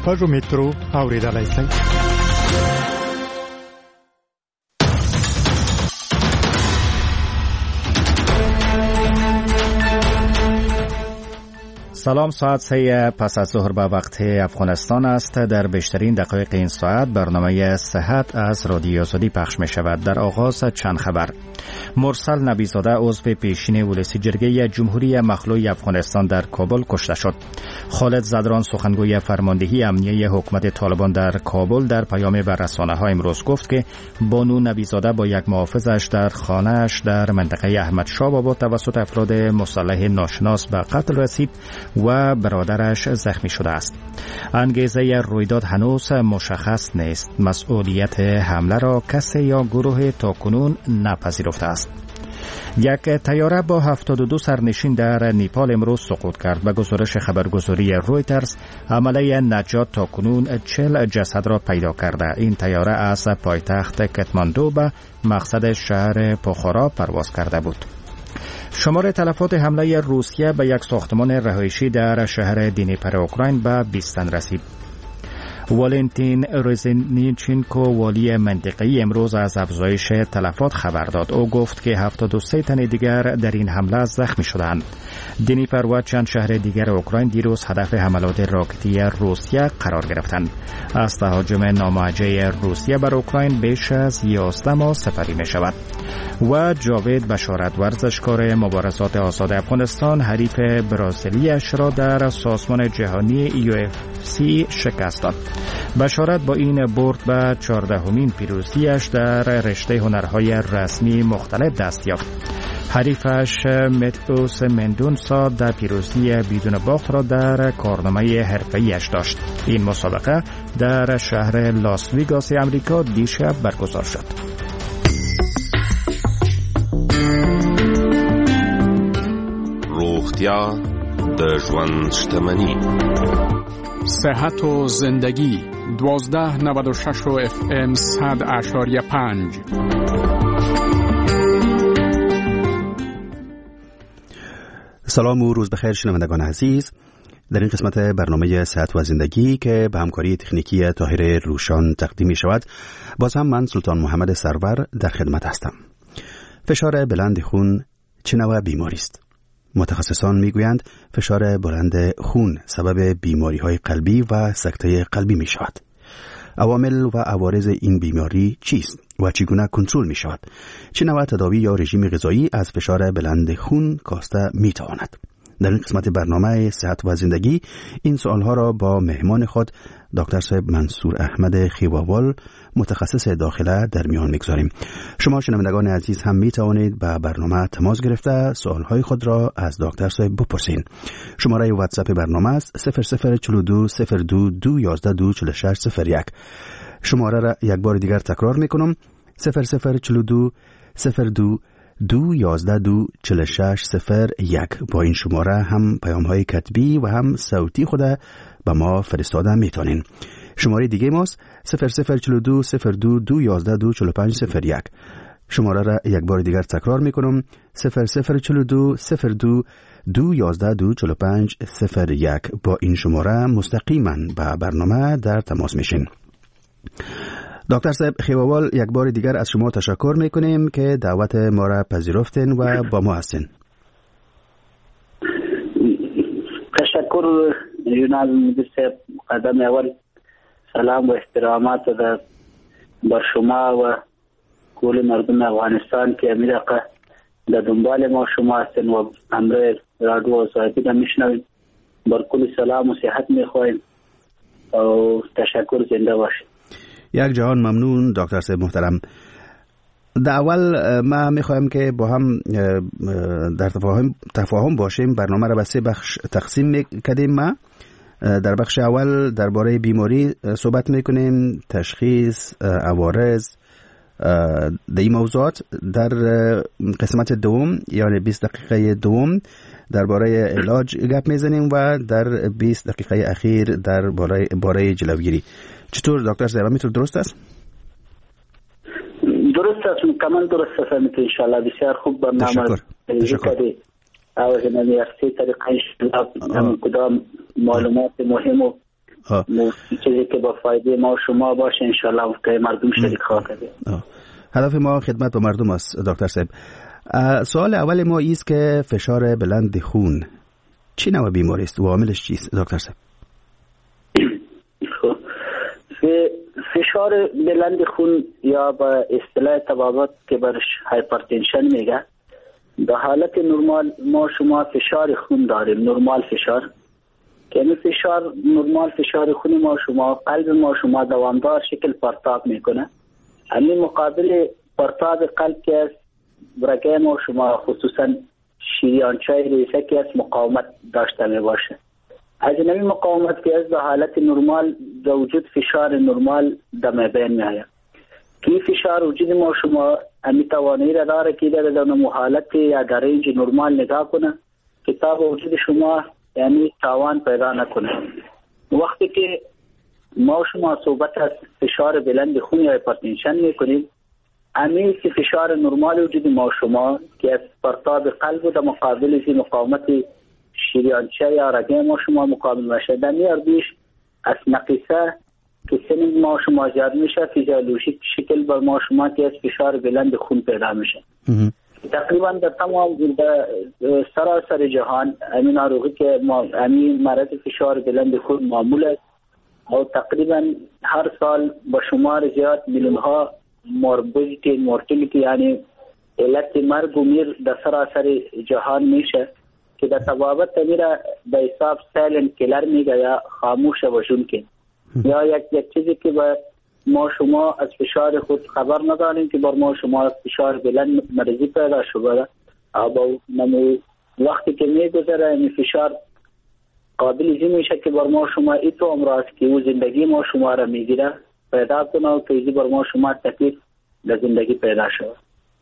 پژو میترو اوریدلای شئ. سلام، ساعت 3 پس از ظهر به وقت افغانستان است. در بیشترین دقایق این ساعت برنامه صحت از رادیو آزادی پخش می شود. در آغاز چند خبر. مرسل نبیزاده عضو پیشین ولسی جرگه جمهوری مخلوع افغانستان در کابل کشته شد. خالد زدران سخنگوی فرماندهی امنیه حکومت طالبان در کابل در پیام به رسانه‌ها امروز گفت که بانو نبیزاده با یک محافظش در خانه‌اش در منطقه احمد شاه آباد توسط افراد مسلح ناشناس به قتل رسید و برادرش زخمی شده است. انگیزه رویداد هنوز مشخص نیست. مسئولیت حمله را کسی یا گروه تاکنون نپذیرفته است. یک طیاره با 72 سرنشین در نیپال امروز سقوط کرد. به گزارش خبرگزاری رویترز، عملیه نجات تاکنون 40 جسد را پیدا کرده. این طیاره از پایتخت کتماندو به مقصد شهر پوخارا پرواز کرده بود. شمار تلفات حمله روسیه به یک ساختمان رهایشی در شهر دنیپر اوکراین به 20 تن رسید. والنتین رزنیچنکو والی منطقه‌ای امروز از افزایش تلفات خبر داد. او گفت که 73 تن دیگر در این حمله زخمی شدند. دنیپر و چند شهر دیگر اوکراین دیروز هدف حملات راکتی روسیه قرار گرفتند. از تهاجم ناموجه روسیه بر اوکراین بیش از 11 ماه سپری می شود. و جاوید بشارت ورزشکار مبارزات آزاد افغانستان حریف برازیلیش را در سازمان جهانی UFC شکست داد. بشارت با این برد به 14مین پیروزیش در رشته هنرهای رسمی مختلف دست یافت. حریفش متئوس مندونسا در پیروزی بدون باخت را در کارنامه حرفه‌ایش داشت. این مسابقه در شهر لاس ویگاس امریکا دیشب برگزار شد. روغتیا د ژوند شتمني. صحت و زندگی 1296 و FM 100.5. سلام و روز بخیر شنوندگان عزیز. در این قسمت برنامه صحت و زندگی که به همکاری تکنیکی طاهر روشان تقدیم می شود، باز هم من سلطان محمد سرور در خدمت هستم. فشار بلند خون چه نوع بیماری است؟ متخصصان میگویند فشار بلند خون سبب بیماری‌های قلبی و سکته قلبی می شود. عوامل و عوارض این بیماری چیست و چگونه کنترل می شود؟ چه نوع تداوی یا رژیم غذایی از فشار بلند خون کاسته می تواند؟ در این قسمت برنامه صحت و زندگی این سوالها را با مهمان خود دکتر صاحب منصور احمد خیواوال متخصص داخله در میان میگذاریم. شما شنوندگان عزیز هم می توانید به برنامه تماس گرفته سوالهای خود را از دکتر صاحب بپرسین. شماره واتساپ برنامه است 0042 02 211 24601. شماره را یک بار دیگر تکرار میکنم 0042 02 211 24601. با این شماره هم پیام‌های کتبی و هم صوتی خود به ما فرستاده میتونین. شماره دیگه ماست 0042 02 211 24501. شماره را یک بار دیگر تکرار میکنم 0042 02 211 24501. با این شماره مستقیما به برنامه در تماس میشین. دکتر صاحب خیواوال، یک بار دیگر از شما تشکر میکنیم که دعوت ما را پذیرفتین و با ما هستین. تشکر جناب مدیر صاحب. قدم اول سلام و احترامات بر شما و کل مردم افغانستان که امیرقه در دنبال ما شما هستین و امره رادیو آزادی را میشنوین. بر کل سلام و صحت میخواهیم و تشکر. زنده باشید. یک جهان ممنون دکتر صاحب محترم. در اول ما میخوایم که با هم در تفاهم باشیم. برنامه را به 3 بخش تقسیم کردیم. ما در بخش اول درباره بیماری صحبت میکنیم، تشخیص، عوارض، در این موضوعات. در قسمت دوم یعنی 20 دقیقه دوم درباره علاج گپ میزنیم و در 20 دقیقه اخیر درباره جلوگیری. چطور دکتر صاحب، میتونه درست است؟ درست است، کاملا درست است ان شاء الله. بسیار خوب برنامه تشکر. او همین اصلی طریقه کدام معلومات مهم و چیزی که با فایده ما و شما باشه انشالله که مردم شریک خواهد کرد. هدف ما خدمت با مردم است دکتر صاحب. سوال اول ما است که فشار بلند خون چی نوع بیماری است و عاملش چیست دکتر صاحب؟ فشار بلند خون یا به اصطلاح طبابت که برش هایپرتنشن میگه، در حالت نرمال ما شما فشار خون داریم، نرمال فشار که این فشار نرمال فشار خون ما شما قلب ما شما دوامدار شکل پرتاب میکنه. همین مقابل پرتاب قلب که است رگه ما شما خصوصا شریانچه ریسه که است مقاومت داشته می باشه. از نمی مقاومت که از در حالت نرمال در وجود فشار نرمال در بین می آید که فشار وجود ما شما امی توانایی را داره که در نمو حالت یا در رنج نرمال نگاه کنه که تا وجود شما یعنی تاوان پیدا نکنه. وقتی که ما شما صحبت از فشار بلند خون یا هایپرتنشن میکنیم، امی که فشار نرمال وجود ما شما که از پرتاب قلب و در مقابل زی مقاومت شریانچه یا رگه ما شما مقابل میشه، در میاردیش از نقیصه که سن ما شما زیاد میشه فیزیولوژیک شکل بر ما شما که از فشار بلند خون پیدا میشه. تقریبا در تمام سراسر جهان امین آروغی که امین مرض فشار بلند خون معمول است و تقریبا هر سال با شمار زیاد میلیون ها مورتالیتی یعنی علت مرگ و میر در سراسر جهان میشه که در طبابت میره به حساب سایلنت کلر میگه یا خاموش وجون که یا یک چیزی که با ما شما از فشار خود خبر نداریم که بر ما شما فشار بلند مرضی پیدا شده و وقتی که میگذره این فشار قابل زی میشه که بر ما شما ایتو امراض که او زندگی ما شما را میگیره پیدا کنه و که بر ما شما تکلیف در زندگی پیدا شود.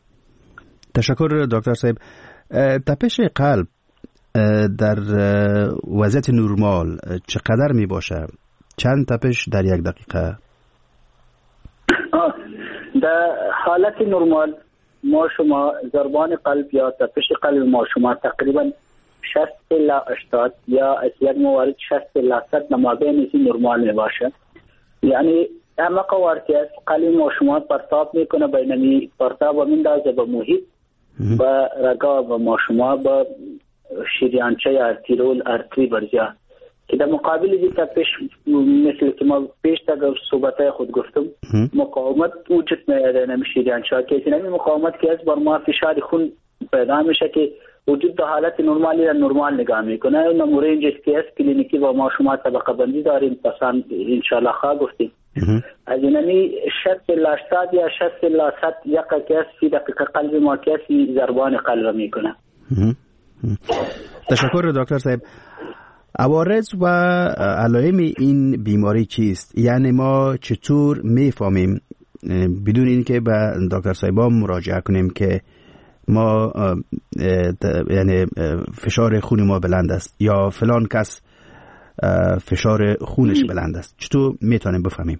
تشکر دکتر صاحب. تپش قلب در وضعیت نرمال چقدر می باشه؟ چند تپش در یک دقیقه؟ در حالت نرمال ما شما ضربان قلب یا تپش قلب ما شما تقریبا 60 الی 80 یا از یک موارد 60 الی 100 نمابین نرمال می باشه. یعنی اما قوارتی است قلب ما شما پرتاب میکنه بینمی پرتاب و مندازه به محیط و رگا و ما شما با شریانچه یا ارتیرول ارتری برزیا که در مقابل دی تپش مثل که ما پیش تا صحبت خود گفتم مقاومت وجود نداره نمی شریانچه که اینمی مقاومت که از بر ما فشار خون پیدا میشه که وجود در حالت نرمالی را نرمال نگاه میکنه. این مورنج که است کلینیکی و ما شما طبقه بندی داریم پسان انشالله خواه گفتیم از اینمی 60 الی 80 یا 60 الی 100 یک که است فی دقیقه قلب ما که است ضربان قلب میکنه. تشکر دکتر صاحب. عوارض و علائم این بیماری چیست؟ یعنی ما چطور میفهمیم بدون اینکه به دکتر صاحبا مراجعه کنیم که ما یعنی فشار خون ما بلند است یا فلان کس فشار خونش بلند است؟ چطور میتونیم بفهمیم؟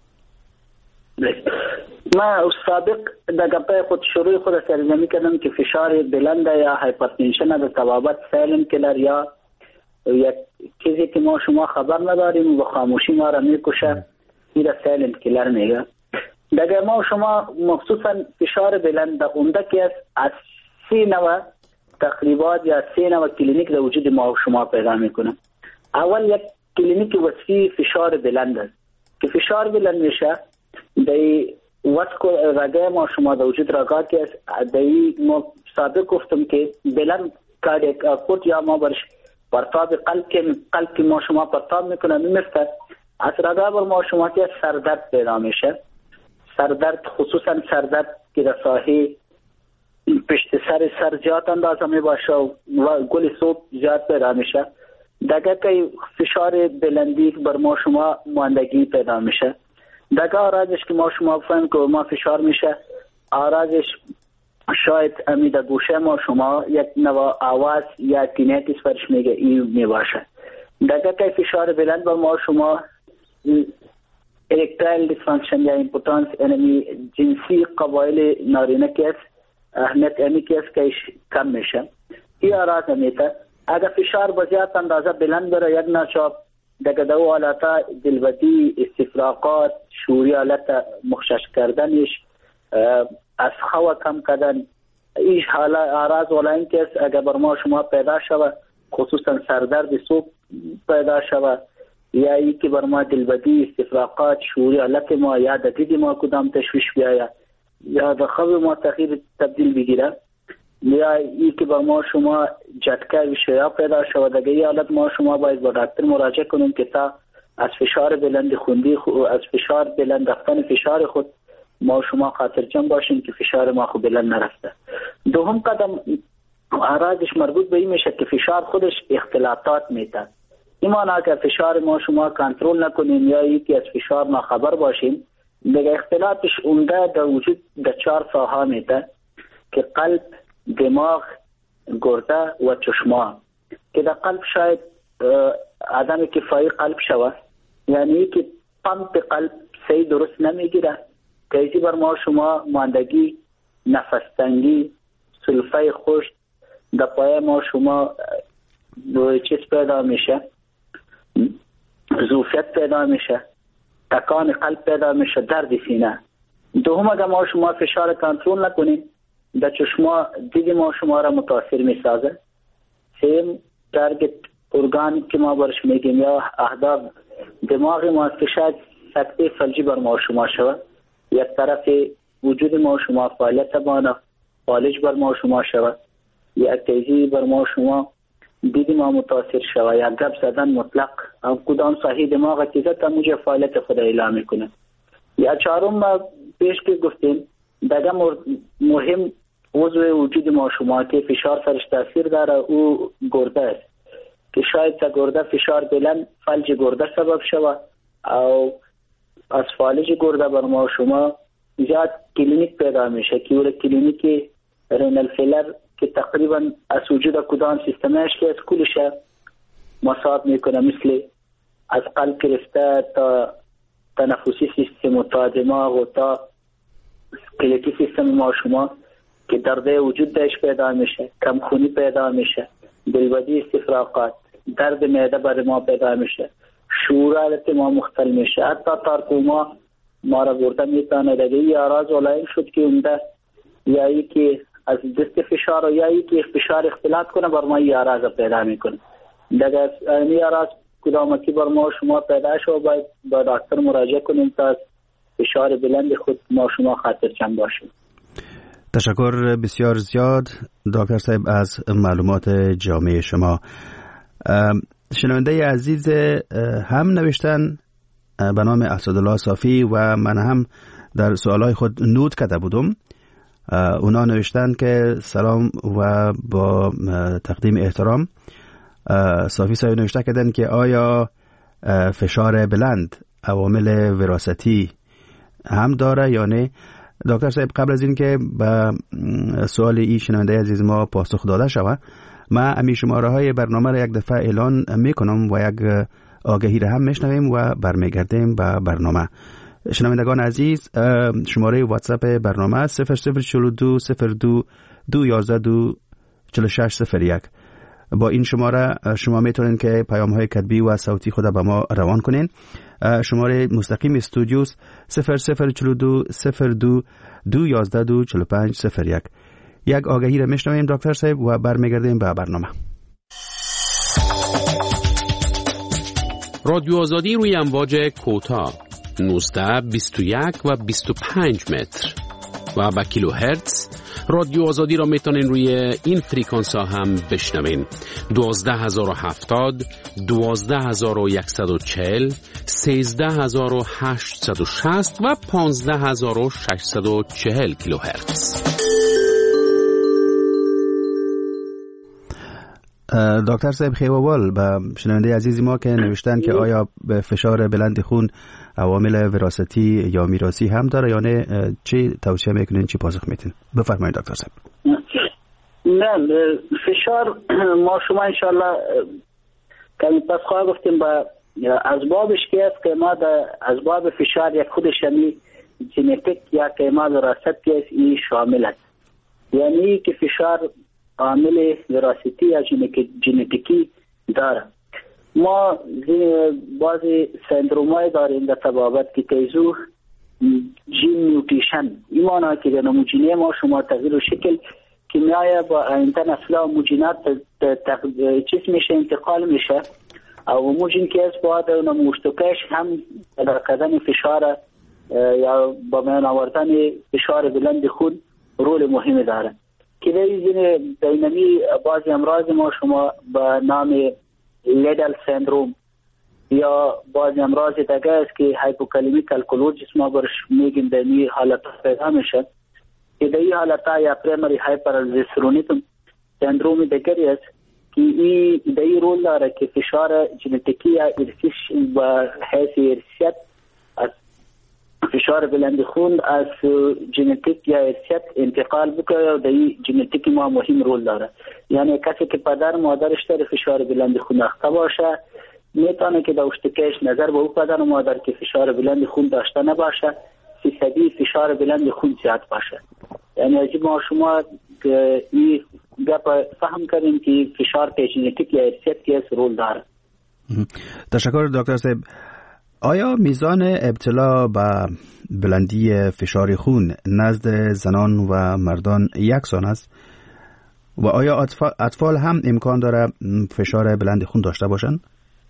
ما سابق در گپه خود شروع خود سرزنمی کردم که فشار بلند یا هایپرتنشن در طبابت سایلنت کلر یا یک چیزی که ما شما خبر نداریم و خاموشی ما را میکشه این سایلنت کلر میگه. دیگه ما شما مخصوصا فشار بلند اونده که از 3 نوع تقریبات یا 3 نوع کلینیک در وجود ما شما پیدا میکنه. اول یک کلینیک وسیع فشار بلند است که فشار بلند میشه دی واسکو رگه ما شما در وجود رگا که است دی ما سابق گفتم که بلند کاردیک آوتپوت یا ما برش پرتاب قلب که ما شما پرتاب میکنه میفته از رگا بر ما شما که سردرد پیدا میشه. سردرد خصوصا سردرد که در ساحه پشت سر زیاد اندازه می باشه و گل صبح زیاد پیدا میشه. دیگه که فشار بلندی بر ما شما ماندگی پیدا میشه. دیگه آرازش که ما شما فهم که ما فشار میشه آرازش شاید امید گوشه ما شما یک نوع آواز یا تینیتیس فرش میگه این می باشه. دیگه که فشار بلند بر ما شما ارکتایل دیسفانکشن یا ایمپوتانس یعنی جنسی قبایل نارینه که اهمیت امی که کم میشه. این آراز میته اگر فشار بزیاد اندازه بلند بره یک ناچار دیگه دو حالتا دلبدی، استفراقات، شعوری حالت مخشش کردنش، از خوا کم کردن، ایش حالا اعراض والا این که اگر بر ما شما پیدا شود، خصوصا سردرد صبح پیدا شود یا ای که بر ما دلبدی، استفراقات، شعوری حالت ما یا دید ما کدام تشویش بیاید یا در خواب ما تغییر تبدیل بگیره یا ای که بر ما شما جدکه وشیا پیدا شود، اگر این حالت ما شما باید با دکتر مراجعه کنیم که تا از فشار بلند خوندی از فشار بلند رفتن فشار خود ما شما خاطرجم باشیم که فشار ما خود بلند نرفته. دوم قدم اعراضش مربوط به این میشه که فشار خودش اختلاطات میده. این معنی که فشار ما شما کنترل نکنیم یا یکی از فشار ما خبر باشیم، دیگه اختلاطش عمده در وجود در 4 ساحه میده که قلب، دماغ، گرده و چشمه. که در قلب شاید عدم کفایی قلب شود، یعنی که پمپ قلب صحیح درست نمیگیره، تیزی بر ما شما ماندگی، نفس تنگی، سلفه خشک در پای ما شما چیز پیدا میشه، ظرفیت پیدا میشه، تکان قلب پیدا میشه، درد سینه. دوم اگر ما شما فشار کنترل نکنیم در چشما دید ما شما را متاثر میسازه. سیم تارگت ارگان که ما برش میگیم یا اهداف دماغ ما است که شاید سکته فلجی بر ما شما شود، یک طرف وجود ما شما فعالیت بانا فالج بر ما شما شود، یک تیزی بر ما شما دید ما متاثر شود، یا گپ زدن مطلق هم کدام صحیح دماغ چیزت هم موجه فعالیت خود اعلام میکنه. یا چهارم ما پیش که گفتیم دیگه مهم عضو وجود ما شما که فشار سرش تاثیر داره او گرده است که شاید تا گرده فشار بلند فلج گرده سبب شود او از فالج گرده بر ما شما زیاد کلینیک پیدا میشه که اول کلینیک رینال فیلر که تقریبا از وجود کدام سیستمش که از کلش مصاب میکنه، مثل از قلب گرفته تا تنفسی سیستم و تا دماغ و تا اسکلتی سیستم ما شما که درد وجود داشت پیدا میشه، کم خونی پیدا میشه، دلبدی، استفراقات، درد معده بر ما پیدا میشه، شعور حالت ما مختل میشه، حتی تارکوما ما را برده میتانه. دیگه این اعراض علائم شد که عمده یا ای که از دست فشار و یا ای که فشار اختلاط کنه بر ما این اعراض پیدا میکنه. دیگه این اعراض کدامتی بر ما شما پیدا شد باید با دکتر مراجعه کنیم تا فشار بلند خود ما شما خاطرجم باشیم. تشکر بسیار زیاد دکتر صاحب از معلومات جامع شما. شنونده عزیز هم نوشتن به نام اسدالله صافی و من هم در سوالای خود نوت کرده بودم. اونا نوشتن که سلام و با تقدیم احترام. صافی صاحب نوشته کردن که آیا فشار بلند عوامل وراثتی هم داره یا نه؟ دکتر صاحب قبل از این که به سوال این شنونده عزیز ما پاسخ داده شود، من امی شماره های برنامه را یک دفعه اعلان میکنم و یک آگهی را هم میشنویم و برمیگردیم به برنامه. شنوندگان عزیز، شماره واتساپ برنامه 0042 02 211 4601. با این شماره شما میتونید که پیام های کتبی و صوتی خود به ما روان کنین. شماره مستقیم استودیو 0042 02 211 4501. یک آگهی را میشنویم دکتر صاحب و برمیگردیم به برنامه. رادیو آزادی روی امواج کوتاه 19 21 و 25 متر و با کیلو هرتز. رادیو آزادی را میتونین روی این فریکانس ها هم بشنوین. 12070 12140 13860 و 15640 کیلوهرتز. دکتر صاحب خیوال به شنونده عزیزی ما که نوشتن که آیا به فشار بلند خون عوامل وراثتی یا میراثی هم داره یا نه، چی توصیه میکنین، چی پاسخ میتین؟ بفرمایید دکتر صاحب. نه، فشار ما شما انشالله کمی پس خواهد گفتیم با اسبابش که است که ما در اسباب فشار یک خودش همی ژنتیک یا که ما وراثت که است این شامل است، یعنی که فشار عامل وراثتی یا ژنتیکی داره. ما بعضی سندرومای داریم در تبابت که تیزو جین میوتیشن ایمانا که در نموجینه ما شما تغییر و شکل کیمیایی با اینتن اصلا موجینات چیز میشه انتقال میشه او موجین که از باید نموشتوکش هم در قدم فشار یا با میان آوردن فشار بلند خون رول مهمی داره که در اینمی بعضی امراض ما شما به نام لیدل سندروم یا بعضی امراض دیگه است که هایپوکالیمیک الکلوزیس ما برش میگیم در این حالت پیدا میشه که در این حالت یا پریمری هایپرالزیسترونیتم سندروم دیگری است که این در این رول داره که فشار ژنتیکی یا ارثی و حیث ارثیت از فشار بلند خون از ژنتیک یا ارثیت انتقال بکنه و در این ژنتیک ما مهم رول داره. یعنی کسی که پدر مادرش در فشار بلند خون اخته باشه میتونه که داشتکش نظر به او پدر و مادر که فشار بلند خون داشته نباشه فیصدی فشار بلند خون زیاد باشه. یعنی از ما شما این گپ فهم کردیم که فشار ژنتیک یا ارثیت که رول داره. تشکر دکتر صاحب. آیا میزان ابتلا به بلندی فشار خون نزد زنان و مردان یکسان است و آیا اطفال هم امکان داره فشار بلند خون داشته باشند؟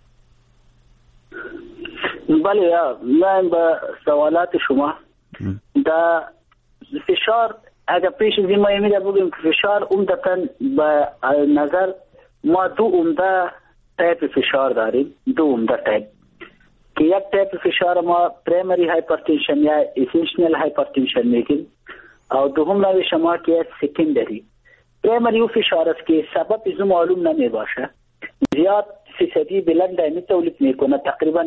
بله، من به سوالات شما در فشار اگر پیش از این ما میده بگیم که فشار عمدتاً به نظر ما دو عمده تایپ فشار داریم، دو عمده تایپ که یک تایپ فشار ما پرایمری هایپرتنشن یا اسنشنل هایپرتنشن میگیم او دوم نوع شما که سکندری. پرایمری او فشار است که سبب از معلوم نمی باشه، زیاد فیصدی بلند می تولید میکنه، تقریبا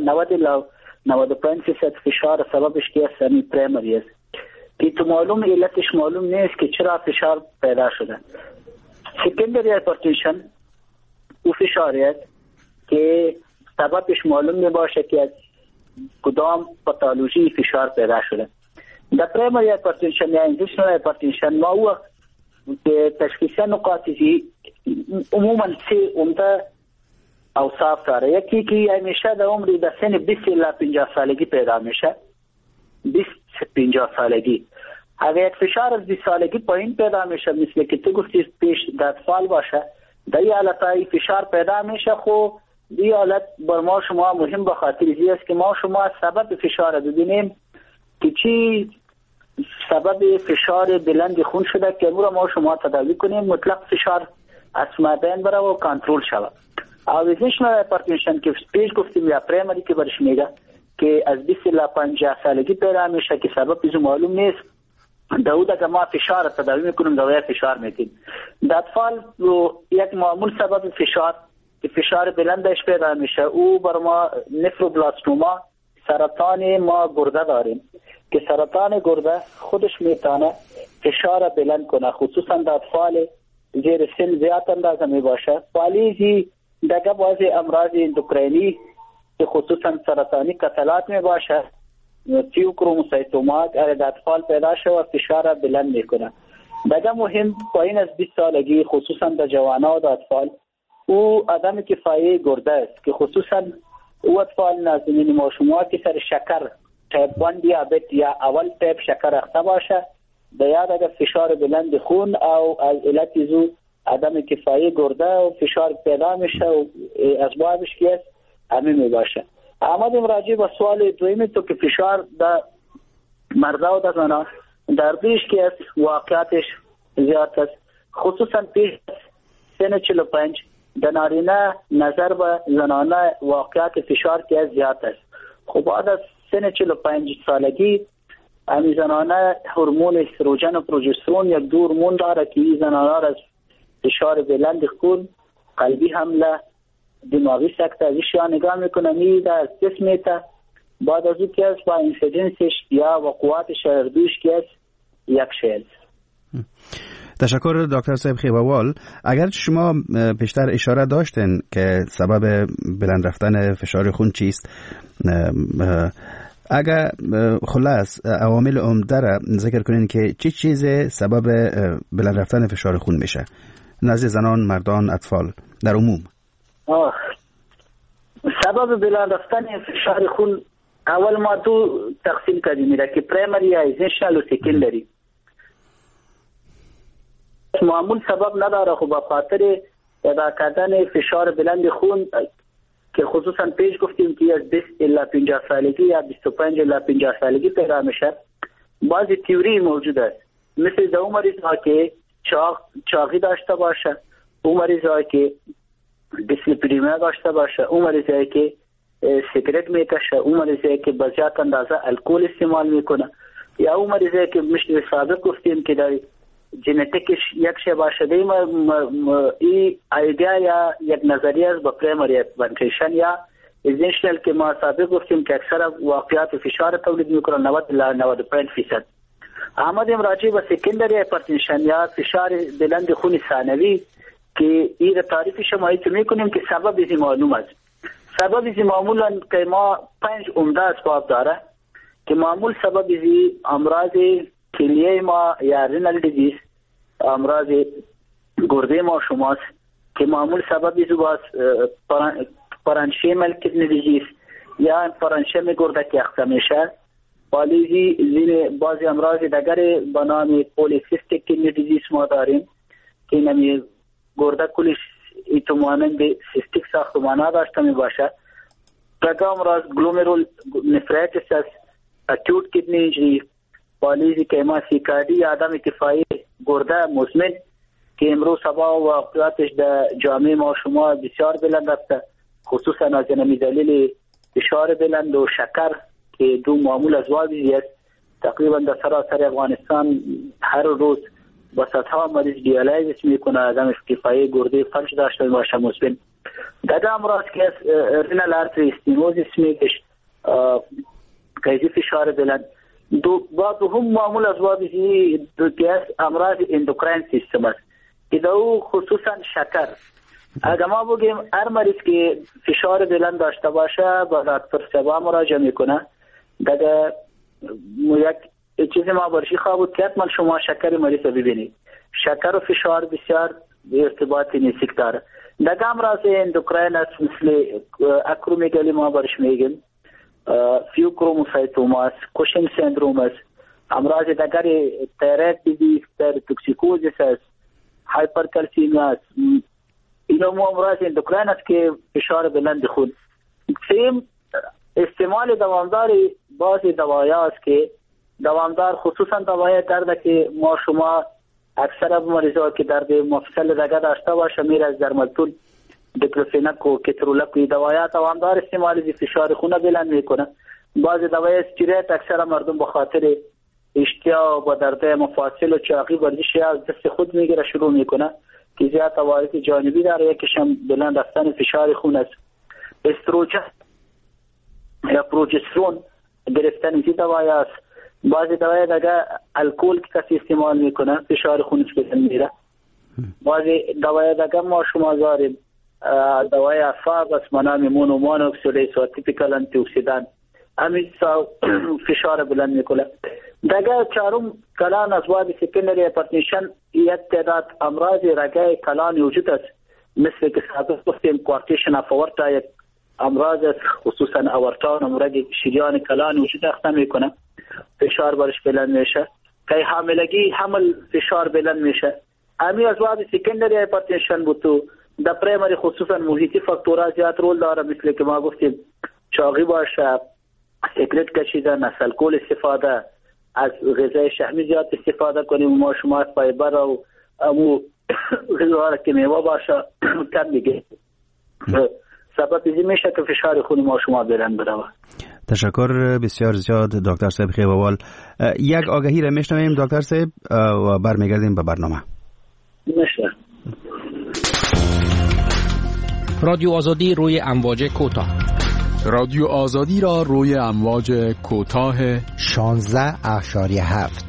90-95% فشار سببش که است پرایمری است که تو معلوم علتش معلوم نیست که چرا فشار پیدا شده. سکندری هایپرتنشن او فشاری است که سببش معلوم می باشه که از کدام پاتولوژی فشار پیدا شده. در پرایمری هایپرتنشن یا اسنشنل هایپرتنشن ما او که تشخیص نقاطی عموما سه عمده اوصاف داره. یکی که همیشه در عمر در سن 20 الی 50 سالگی پیدا میشه، 20-50 سالگی. اگر یک فشار از 20 سالگی پایین پیدا میشه مثل که تو گفتی پیش در اطفال باشه، در این حالت های فشار پیدا میشه. خب این حالت بر ما شما مهم به خاطر این است که ما شما سبب فشار ببینیم که چی سبب فشار بلند خون شده که ما شما تداوی کنیم، مطلق فشار از ما بین بره و کنترل شود. او اسنشنل هایپرتنشن که پیش گفتیم یا پرایمری که برش میگه که از 20 الی 50 سالگی پیدا میشه که سبب از معلوم نیست، داود که ما فشار تداوی میکنیم دوای فشار میدیم. در اطفال یک معمول سبب فشار که فشار بلندش پیدا میشه او بر ما نفروبلاستوما سرطان ما گرده داریم که سرطان گرده خودش میتونه فشار بلند کنه، خصوصا در اطفال زیر سن زیاد اندازه می باشه. پالیزی دیگه بعضی امراض اندوکرینی که خصوصا سرطانی کتلات می باشه، تیوکروموسایتوما در اطفال پیدا شده و فشار بلند میکنه. دیگه مهم پایین از 20 سالگی خصوصا در جوانان و در اطفال او عدم کفایه گرده است که خصوصا او اطفال نازنین ما شما که سر شکر تایپ 1 دیابت یا اول تایپ شکر اخته باشه باید اگر فشار بلند خون او از علت زو عدم کفایه گرده و فشار پیدا میشه و اسبابش که است همین می باشه. آمدیم راجع به سوال دویمی تو که فشار در مردا و در زنان در بیش که است واقعاتش زیاد است، خصوصا پیش سن 45 در نارینه نظر به زنانه واقعات فشار که زیاد است. خب بعد از سن 45 سالگی امی زنانه هورمون استروژن و پروژسترون یک دو هورمون داره که این زنانه از فشار بلند خون، قلبی حمله، دماغی سکته ازش یا نگاه میکنه میده از جسمیت. بعد از او که است با اینسیدنسش یا وقوعاتش اردوش که است یک شیل. تشکر دکتر صاحب خیبوال. اگر شما پیشتر اشاره داشتن که سبب بلند رفتن فشار خون چیست، اگر خلاص عوامل عمده را ذکر کنین که چه چیز سبب بلند رفتن فشار خون میشه نزد زنان، مردان، اطفال در عموم؟ سبب بلند رفتن فشار خون اول ما دو تقسیم کردیم میره که پرایمری یا ایزنشنال و سکندری. معمول سبب نداره خب بخاطر ادا کردن فشار بلند خون که خصوصا پیش گفتیم که از 20 الی 50 سالگی یا 25 الی 50 سالگی پیدا میشه. بعضی تئوری موجود است مثل در اون مریض ها که چاقی داشته باشه، اون مریض ها که دیسلیپیدمیا داشته باشه، اون مریض ها که سیگرت میکشه، اون مریض ها که بزیاد اندازه الکل استعمال میکنه، یا اون مریض ها که مثل سابق گفتیم که در ژنتیکش یک شی باشه. این ایده یا یک نظریه است با پرایمری هایپرتنشن یا ایزنشنال که ما سابق گفتیم که اکثر واقعات فشار تولید میکنه 90 الی 95%. آمدیم راجع به سکندری هایپرتنشن یا فشار بلند خون ثانوی که این تعریف شما میکنیم که سبب از معلوم است. سبب از معمولا که ما 5 عمده اسباب داره که معمول سبب از امراض کلیه ما یا رینال دیزیز، امراض گرده ما شماست که معمول سبب از پرانشیمال کدنی دیزیز یا پرانشیم گرده که اخته میشه. پالیزی زیر بعضی امراض دیگر به نام پولیسیستیک کدنی دیزیز ما داریم که نمی گرده کلش ایتو مانند سیستیک ساختمانه داشته می باشه. دیگر امراض گلومرول نفرایتیس است، اکیوت کدنی اینجری، پالیزی که ما سیکاردی یا عدم کفایی گرده مزمن که امروز سبا و واقعاتش در جامعه ما شما بسیار بلند رفته، خصوصا از نمی دلیل فشار بلند و شکر که دو معمول از واضحی است. تقریبا در سراسر افغانستان هر روز با صدها مریض دیالایزیس میکنه، عدم کفایی گرده فلج داشته باشه مزمن. در امراض که رینال آرتری استینوزیس میگش قیزی فشار بلند دوم معمول از واضحی که امراض اندوکراین سیستم است که دو خصوصا شکر. اگر ما بگیم هر مریض که فشار بلند داشته باشه با دکتر سبا مراجعه میکنه. دیگه یک چیزی ما برشی خواه بود که حتما شما شکر مریض رو ببینید. شکر و فشار بسیار ارتباطی نزدیک داره. دیگه امراض اندوکراین است مثل اکرومگالی ما برش میگیم، فیوکروموسایتوما است، کوشینگ سندروم است، امراض دیگر تایروید دیزیز، توکسیکوزیس است، هایپرکلسیمیا است. اینا امراض اندوکراین است که فشار بلند خون. سیم استعمال دوامدار بعضی دوایی است که دوامدار خصوصا دوایی درد که ما شما اکثر مریضا که درد مفصل رگه داشته باشه میره از درمالتول، دیکلوفیناک و کترولک دوایات دوامدار استعمال فشار خون بلند میکنه. بعضی دوای استیروئید اکثر مردم به خاطر اشتیا و درد مفاصل و چاقی ورزش از دست خود میگیره شروع میکنه که زیاد عوارض جانبی داره. یکیش هم بلند رفتن فشار خون است. استروژن یا پروژسترون گرفتن این دوای است. بعضی دوای دیگه الکل که کسی استعمال میکنه فشار خونش بلند میره. بعضی دوای دیگه ما شما داریم دوای افاق است منام مونوکسیدیز و تیپیکال آنتی اکسیدان همین فشار بلند میکنه. دیگه چهارم کلان اسباب سکندری هایپرتنشن یک تعداد امراض رگه کلان وجود است مثل که سابق گفتیم کوارتیشن اف اورتا یک امراض است، خصوصا اورتا و رگ شریان کلان وجود اخته میکنه فشار برش بلند میشه. که حاملگی حمل فشار بلند میشه. همین اسباب سکندری هایپرتنشن بود تو در پرایمری خصوصا محیطی فاکتورها زیاد رول داره مثل که ما گفتیم چاقی باشه، سیگرت کشیدن، از الکل استفاده، از غذای شحمی زیاد استفاده کنیم، ما شما فایبر و غذا که میوه باشه کم میگه سبب این میشه که فشار خون ما شما بلند بره. تشکر بسیار زیاد دکتر صاحب خیووال. یک آگهی را میشنویم دکتر صاحب و برمیگردیم به برنامه. نشه. رادیو آزادی روی امواج کوتاه. رادیو آزادی را روی امواج کوتاه 16.7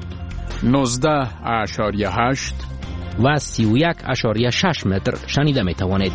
19.8 و 31.6 متر شنیده می توانید.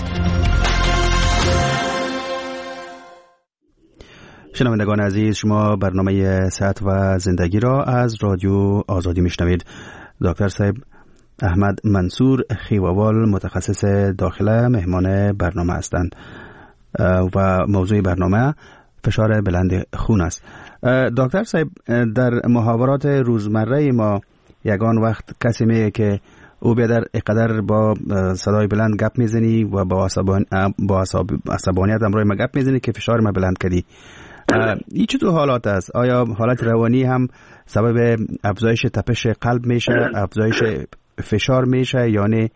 شنوندگان عزیز، شما برنامه صحت و زندگی را از رادیو آزادی میشنوید. دکتر صاحب احمد منصور خیووال متخصص داخله مهمان برنامه هستند. و موضوع برنامه فشار بلند خون است. دکتر صاحب، در محاورات روزمره ما یگان وقت کسی میگه که او بیادر اقدر با صدای بلند گپ میزنی و با عصبانیت امروی ما گپ میزنی که فشار ما بلند کردی. این چطور حالات است؟ آیا حالت روانی هم سبب افزایش تپش قلب میشه، افزایش فشار میشه، یعنی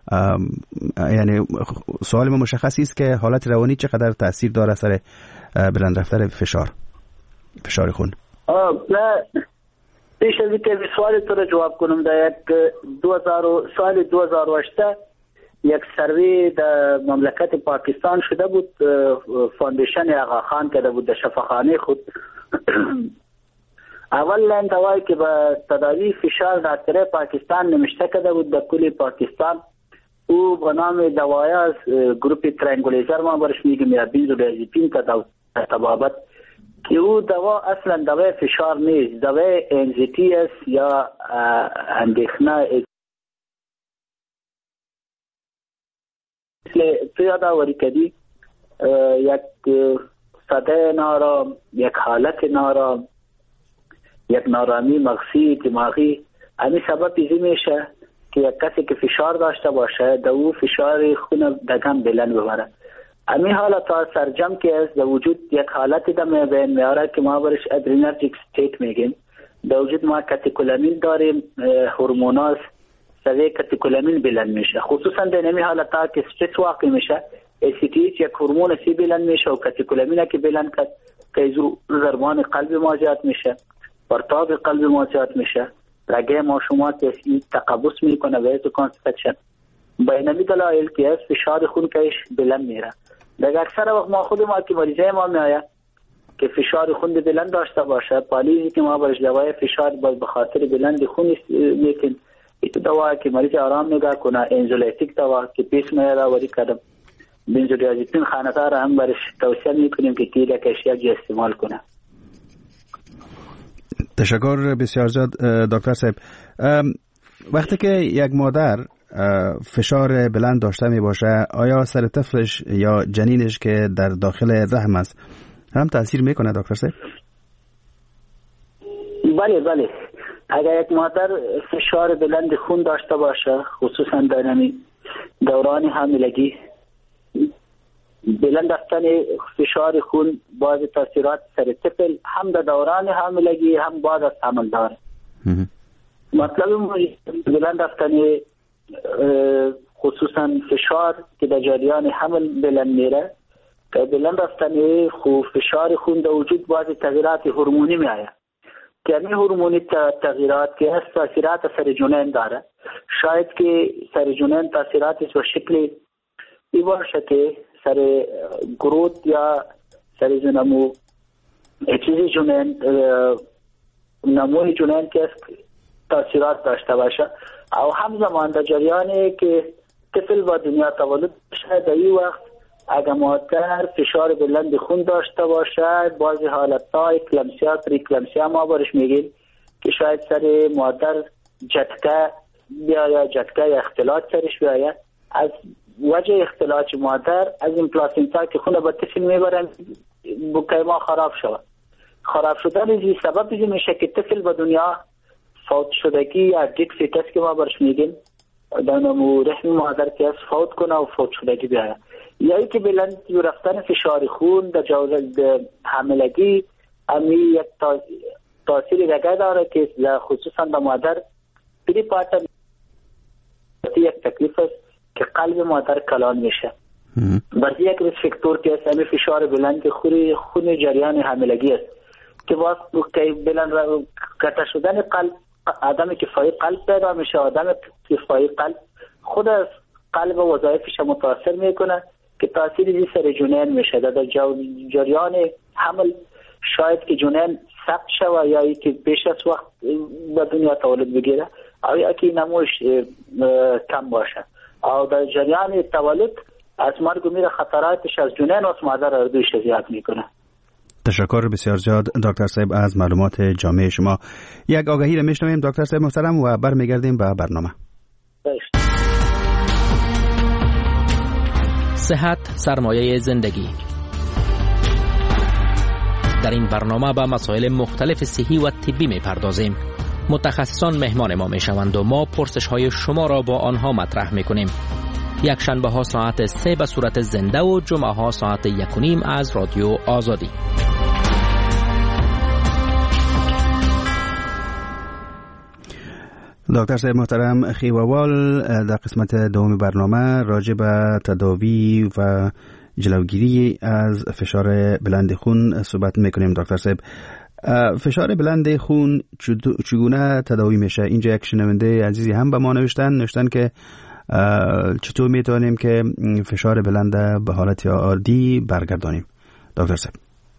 سوال ما مشخصی است که حالت روانی چقدر تاثیر داره سر بلند رفتن فشار خون؟ پیش از اینکه سوال تو را جواب کنم، در سال 2008 یک سروی در مملکت پاکستان شده بود، فاندیشن آقا خان کرده بود در شفاخانه خود. اول دوایی که به تداوی فشار در پاکستان نوشته کرده بود در کل پاکستان، او به نام دوایی از گروپ ترنگولیزر ما برش میگیم یا بنزودیازپین تبابت، که او دوا اصلا دوای فشار نیست، دوای انزیتی است یا اندیخنه. تو یادآوری کردی یک صدای نارام، یک حالت نارام، یک نارامی مغزی دماغی، همین سبب ایزی میشه که یک کسی که فشار داشته باشه در او فشار خون دگم بلند ببره. همین حالت ها سرجم که است در وجود یک حالتی در بین میاره که ما برش ادرینرژیک استیت میگیم. در وجود ما کاتیکولامین داریم، هورموناس سوی کاتیکولامین بلند میشه، خصوصا در همین حالت ها که استرس واقع میشه ACTH یک هورمون سی بلند میشه و کاتیکولامین که بلند کرد که ضربان قلب ما زیاد میشه، پرتاب قلب ما زیاد میشه، رگه ماشومات تقبض میکنه و ایزو کانسترکشن. بینمی دلایل که از فشار خون کهش بلند میره. در اکثر وقت ما خود ما که مریضه ما میآید که فشار خون بلند داشته باشه، پالیزی که ما برش دوای فشار باز بخاطر بلند خون لیکن ایتو دوا که مریض آرام نگاه کنه، انزولیتیک دوا که پیس میاد آوری کردم، بنزودیازپین خانه‌دار هم برش توصیه میکنیم که کیلا کشیاجی استعمال کنه. تشکر بسیار زیاد دکتر صاحب. وقتی که یک مادر فشار بلند داشته می باشه، آیا سر طفلش یا جنینش که در داخل رحم است هم تاثیر میکنه دکتر صاحب؟ بله، اگر یک مادر فشار بلند خون داشته باشه، خصوصا در دوران حاملگی، بلند رفتن فشار خون باز تاثیرات سر طفل هم در دوران حاملگی هم بعد از حمل داره. مطلب بلند رفتن خصوصا فشار که در جریان حمل بلند میره، که بلند رفتن فشار خون در وجود باز تغییرات هورمونی میآید که همین هورمونی تغییرات که از تاثیرات سر جنین داره. شاید که سر جنین تاثیراتش به شکلی ای باشه که سر گروت یا سر نمو چیزی جنین، نموی جنین که تاثیرات داشته باشه، او همزمان در جریانی که طفل با دنیا تولد بشه، در این وقت اگر مادر فشار بلند خون داشته باشه، بعضی حالتهای اکلمسیا، پریکلمسیا ما برش میگیم که شاید سر مادر جتکه بیاید، جتکه اختلاط سرش بیاید. از وجه اختلاط مادر از این پلاسینتا که خون به طفل میبرن بکای ما خراب شود. خراب شدن این سبب میشه که طفل به دنیا فوت شدگی یا دیک فیتس که ما برش میگیم در نمو رحم مادر که از فوت کنه و فوت شدگی بیاید. یا ای که بلند رفتن فشار خون در حاملگی امی یک تاثیر دیگه داره که خصوصا در مادر پری پارتن یک تکلیف است که قلب مادر کلان میشه. بس یک ریسک فاکتور که است امی فشار بلند خون جریان حاملگی است که باز که بلند قطع شدن قلب، آدم کفایی قلب پیدا میشه. آدم کفایی قلب خود از قلب و وظایفش متاثر میکنه که تاثیری سر جنین میشه. در جریان حمل شاید که جنین ثبت شوه یا ای که پیش از وقت به دنیا تولد بگیره او یا که نموش کم باشه، او در جریان تولد از مرگ میره خطراتش از جنین و از مادر اردوش زیاد میکنه. تشکر بسیار زیاد دکتر صاحب از معلومات جامع شما. یک آگهی را میشنویم دکتر صاحب محترم و برمیگردیم به برنامه. صحت سرمایه زندگی. در این برنامه به مسائل مختلف صحی و طبی می‌پردازیم. متخصصان مهمان ما می‌شوند و ما پرسش‌های شما را با آنها مطرح می‌کنیم. یک شنبه ها ساعت 3 به صورت زنده و جمعه ها ساعت 1:30 از رادیو آزادی. دکتر صاحب محترم خیووال، در قسمت دوم برنامه راجع به تداوی و جلوگیری از فشار بلند خون صحبت میکنیم. دکتر صاحب، فشار بلند خون چگونه تداوی میشه؟ اینجا یک شنونده عزیزی هم به ما نوشتن که چطور میتونیم که فشار بلند به حالت عادی برگردانیم؟ دکتر صاحب،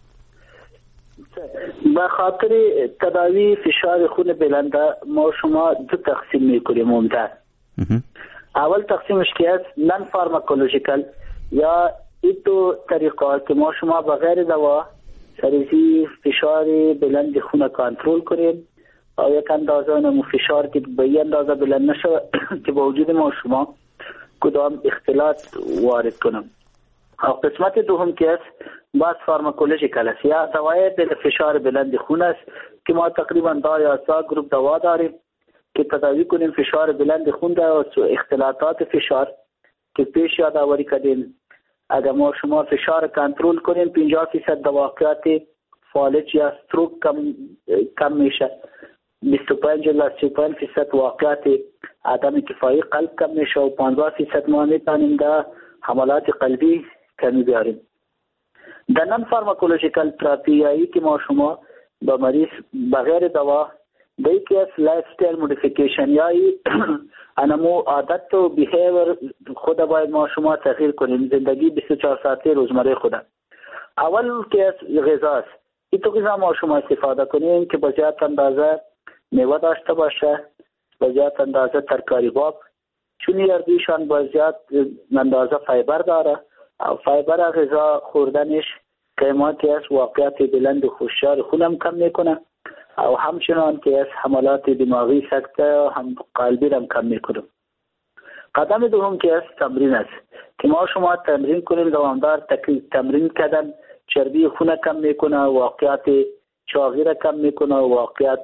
به خاطر تداوی فشار خون بلند ما شما دو تقسیم میکنیم عمدن. اول تقسیمش که است نان فارماکولوژیکال، یا این دو طریقه که ما شما بغیر دوا سریزی فشار بلند خون کنترل کنیم و یک اندازه نمو فشار که به این اندازه بلند نشه که با وجود ما شما کدام اختلاط وارد کنم. و قسمت دوم که است باز فارماکولوژیکال است، یا دوای فشار بلند خون است که ما تقریبا 2 یا 3 گروپ دوا داریم که تداوی کنیم فشار بلند خون و اختلاطات فشار که پیش یادآوری کردیم. اگر ما شما فشار کنترل کنیم 50% واقعات فالج یا استروک کم میشه، 25 الی 35% واقعات عدم کفایی قلب کم میشه و 15% ما میتونیم در حملات قلبی کمی بیاریم. در نان فارماکولوژیکال تراپی که ما شما با مریض بغیر دوا دیگه که لایف استایل مودیفیکیشن یا انمو عادت و بیهیور خود باید ما شما تغییر کنیم، زندگی 24 ساعته روزمره خود. اول که غذا است، این تو غذا ما شما استفاده کنیم که با زیاد اندازه میوه داشته باشه، با زیاد اندازه ترکاری باب، چون یردیشان با زیاد اندازه فایبر داره. فایبر غذا خوردنش قیمتی است واقعیت بلند فشار خونم کم میکنه و همچنان که از حملات دماغی سکته هم قلبی هم کم میکنه. قدم دوم که از تمرین است که ما شما تمرین کنیم، دوامدار تمرین کردن چربی خون کم میکنه، واقعیت چاقی را کم میکنه، واقعیت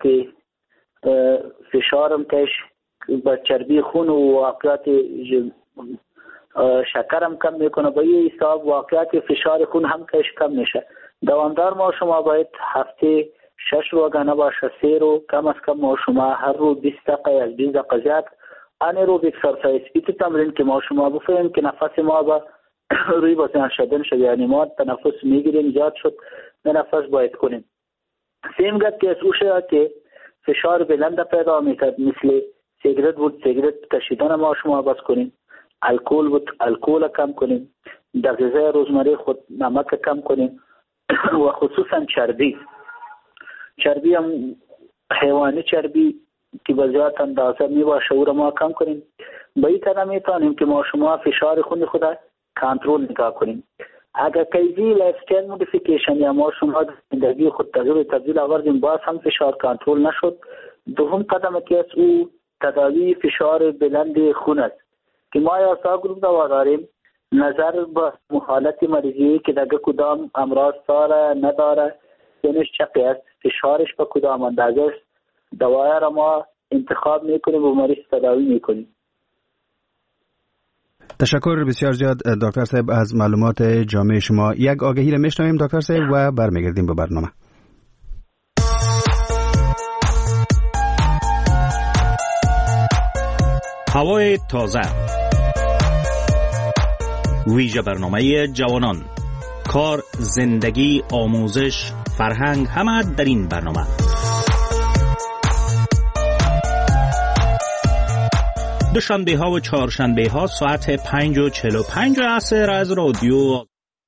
فشارم کش با چربی خون و واقعیت شکرم کم میکنه. با این حساب واقعیت فشار خون هم کش کم میشه. دوامدار ما شما باید هفته 6 روزانه باشه، 3 روز کم از کم ما شما هر روز 20 دقیقه از 20 دقیقه زیاد انیروبیک اکسرسایز ایت تمرین که ما شما بفهمیم که نفس ما با روی بسیار شدن شد، یعنی ما تنفس میگیریم زیاد شد نفس باید کنیم. سیمگت که از اوشه که فشار بلند پیدا میکرد، مثل سیگرت بود سیگرت کشیدن ما شما بس کنیم، الکل بود الکل کم کنیم، در غذای روزمره خود نمک کم کنیم و خصوصا چربی هم حیوانی چربی که به زیاد اندازه می باشه او را ما کم کنیم. به این طرح میتونیم که ما شما فشار خون خود کنترل نگاه کنیم. اگر کیزی لایف استایل مودیفیکیشن یا ما شما زندگی خود تبدیل آوردیم باز هم فشار کنترل نشد، دوم قدم که از او تداوی فشار بلند خون است که ما یا سا گروپ دوا داریم نظر به حالت مریضی که دیگه کدام امراض داره نداره، سنش چقدر است، فشارش به کدام اندازه است، دوای را ما انتخاب میکنیم و مریض تداوی میکنیم. تشکر بسیار زیاد دکتر صاحب از معلومات جامع شما. یک آگهی را میشنویم دکتر صاحب و برمیگردیم به برنامه. هوای تازه، ویژه برنامه جوانان، کار، زندگی، آموزش، فرهنگ، همه در این برنامه. دوشنبه ها و چهارشنبه ها ساعت 5:45 عصر از رادیو.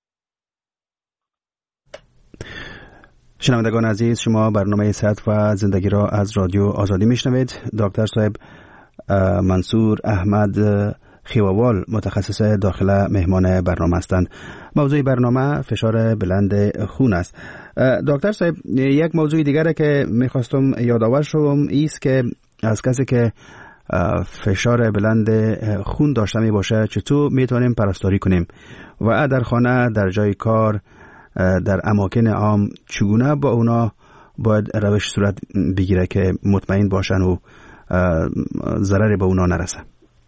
شنوندگان عزیز، شما برنامه صحت و زندگی را از رادیو آزادی میشنوید. دکتر صاحب منصور احمد خیووال متخصص داخله مهمان برنامه هستند. موضوع برنامه فشار بلند خون است. دکتر صاحب، یک موضوع دیگره که میخواستم یادآور شوم ایست که از کسی که فشار بلند خون داشته می باشه چطور میتونیم پرستاری کنیم و در خانه، در جای کار، در اماکن عام چگونه با اونا باید روش صورت بگیره که مطمئن باشن و ضرری به اونا نرسه؟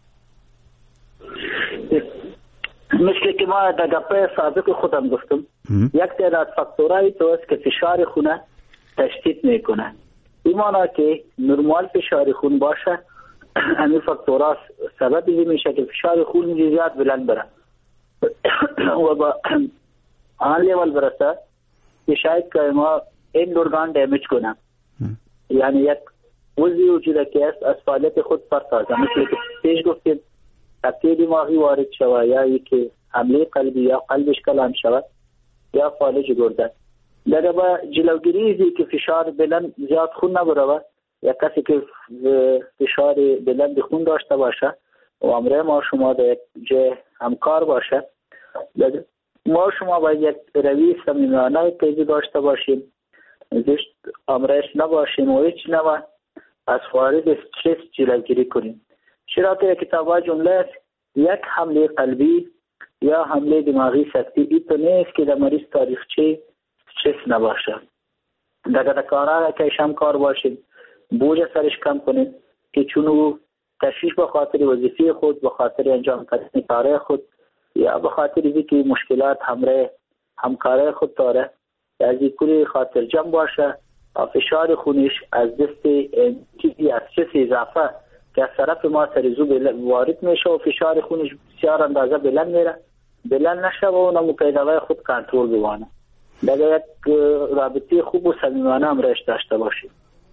مثل که ما در گپه سابق خودم گفتم، یک تعداد فاکتورایی تو است که فشار خونه تشدید میکنه. این معنی که نرمال فشار خون باشه، همین فاکتورها سبب میشه که فشار خون زیاد بلند بره و با آن لیول برسه که شاید که ما این ارگان دمیج کنه، یعنی یک وضعی وجود که است از فعالیت خود پرتازه. مثل که پیش گفتیم تپه دماغی وارد شود، یا ای که حمله قلبی یا قلبش کلان شود، یا فالج گرده. در با جلوگیری که فشار بلند زیاد خون نبره، یا کسی که فشار بلند خون داشته باشه و امره ما شما در یک جای همکار باشه، ما شما باید یک روی صمیمانه پیدا داشته باشیم، زشت امرش نباشیم و هیچ نوع از خارج استرس جلوگیری کنیم. چرا که کتابا جمله است یک حمله قلبی یا حمله دماغی سکتی ای تو نیست که در مریض تاریخچه استرس نباشه. در کارها که شم کار باشیم، بوج سرش کم کنیم که چونو تشویش به خاطر وظیفه خود، به خاطر انجام کردن کار خود، یا به خاطر اینکه مشکلات همکار خود داره، از این کلی خاطر جمع باشه و فشار خونش از دست چیزی از چیز اضافه که از طرف ما سرزو وارد میشه و فشار خونش بسیار اندازه بلند نشه و اونم مقیدوه خود کنترل بوانه. دیگه یک رابطه خوب و صمیمانه امرش داشته باشیم.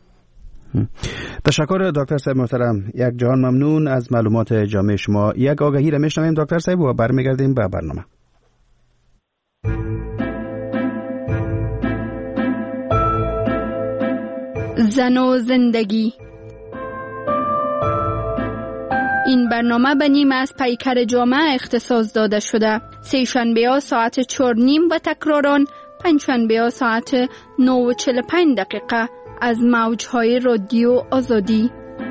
تشکر دکتر صاحب محترم، یک جهان ممنون از معلومات جامع شما. یک آگهی را میشنویم دکتر صاحب و برمیگردیم به برنامه. زن و زندگی. این برنامه به نیم از پیکر جامعه اختصاص داده شده. سه شنبه ها ساعت 4:30 و تکراران پنجشنبه ها ساعت 9:45 از موجهای رادیو آزادی.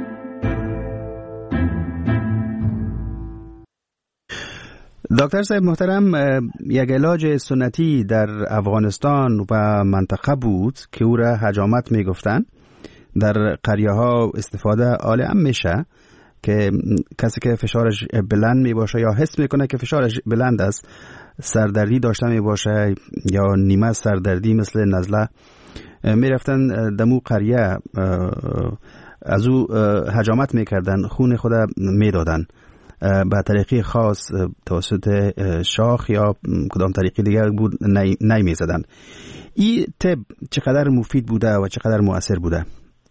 دکتر صاحب محترم، یک علاج سنتی در افغانستان و منطقه بود که او را حجامت می گفتن. در قریه ها استفاده عالم میشه که کسی که فشارش بلند می باشه یا حس میکنه که فشارش بلند است، سردردی داشته می باشه یا نیمه سردردی مثل نزله، می رفتن دمو قریه از او حجامت می کردن، خون خود می دادن به طریقی خاص توسط شاخ یا کدام طریقی دیگر بود نی می زدن. این طب چقدر مفید بوده و چقدر مؤثر بوده؟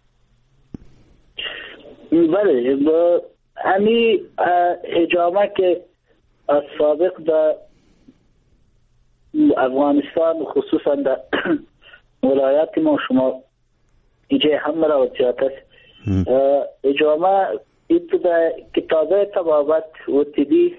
بله، همین حجامه که از سابق در افغانستان خصوصا در ولایات ما شما اینجا هم روایت است، حجامه این در کتابه طبابت و طبی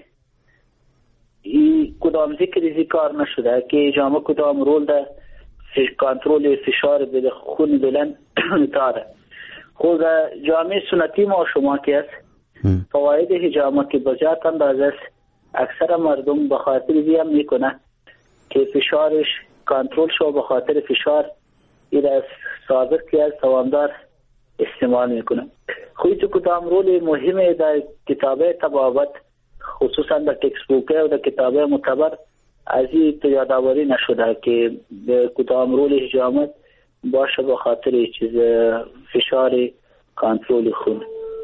کدام ذکر کار نشده که حجامه کدام رول در کنترل فشار خون بلند داره. خود جامعه سنتی ما شما که است فواید حجامه که بجات اندازه است، اکثر مردم به خاطر زیم میکنه که فشارش کنترل شو، به خاطر فشار این از سابق که از توامدار استعمال میکنه. خوی تو کدام رول مهمه در کتابه طبابت خصوصا در تکست بوکه و در کتابه معتبر از این تو یادآوری نشده که کدام رول حجامت باشه به خاطر چیز فشار کنترل خون.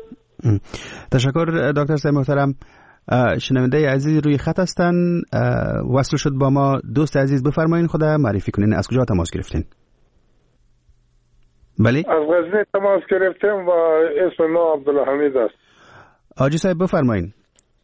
تشکر دکتر صاحب محترم. شنونده عزیز روی خط هستن، وصل شد با ما. دوست عزیز بفرمایین خود معرفی کنین، از کجا تماس گرفتین؟ بله، از غزنی تماس گرفتم و اسم ما عبدالحمید است. آجی صاحب بفرمایین.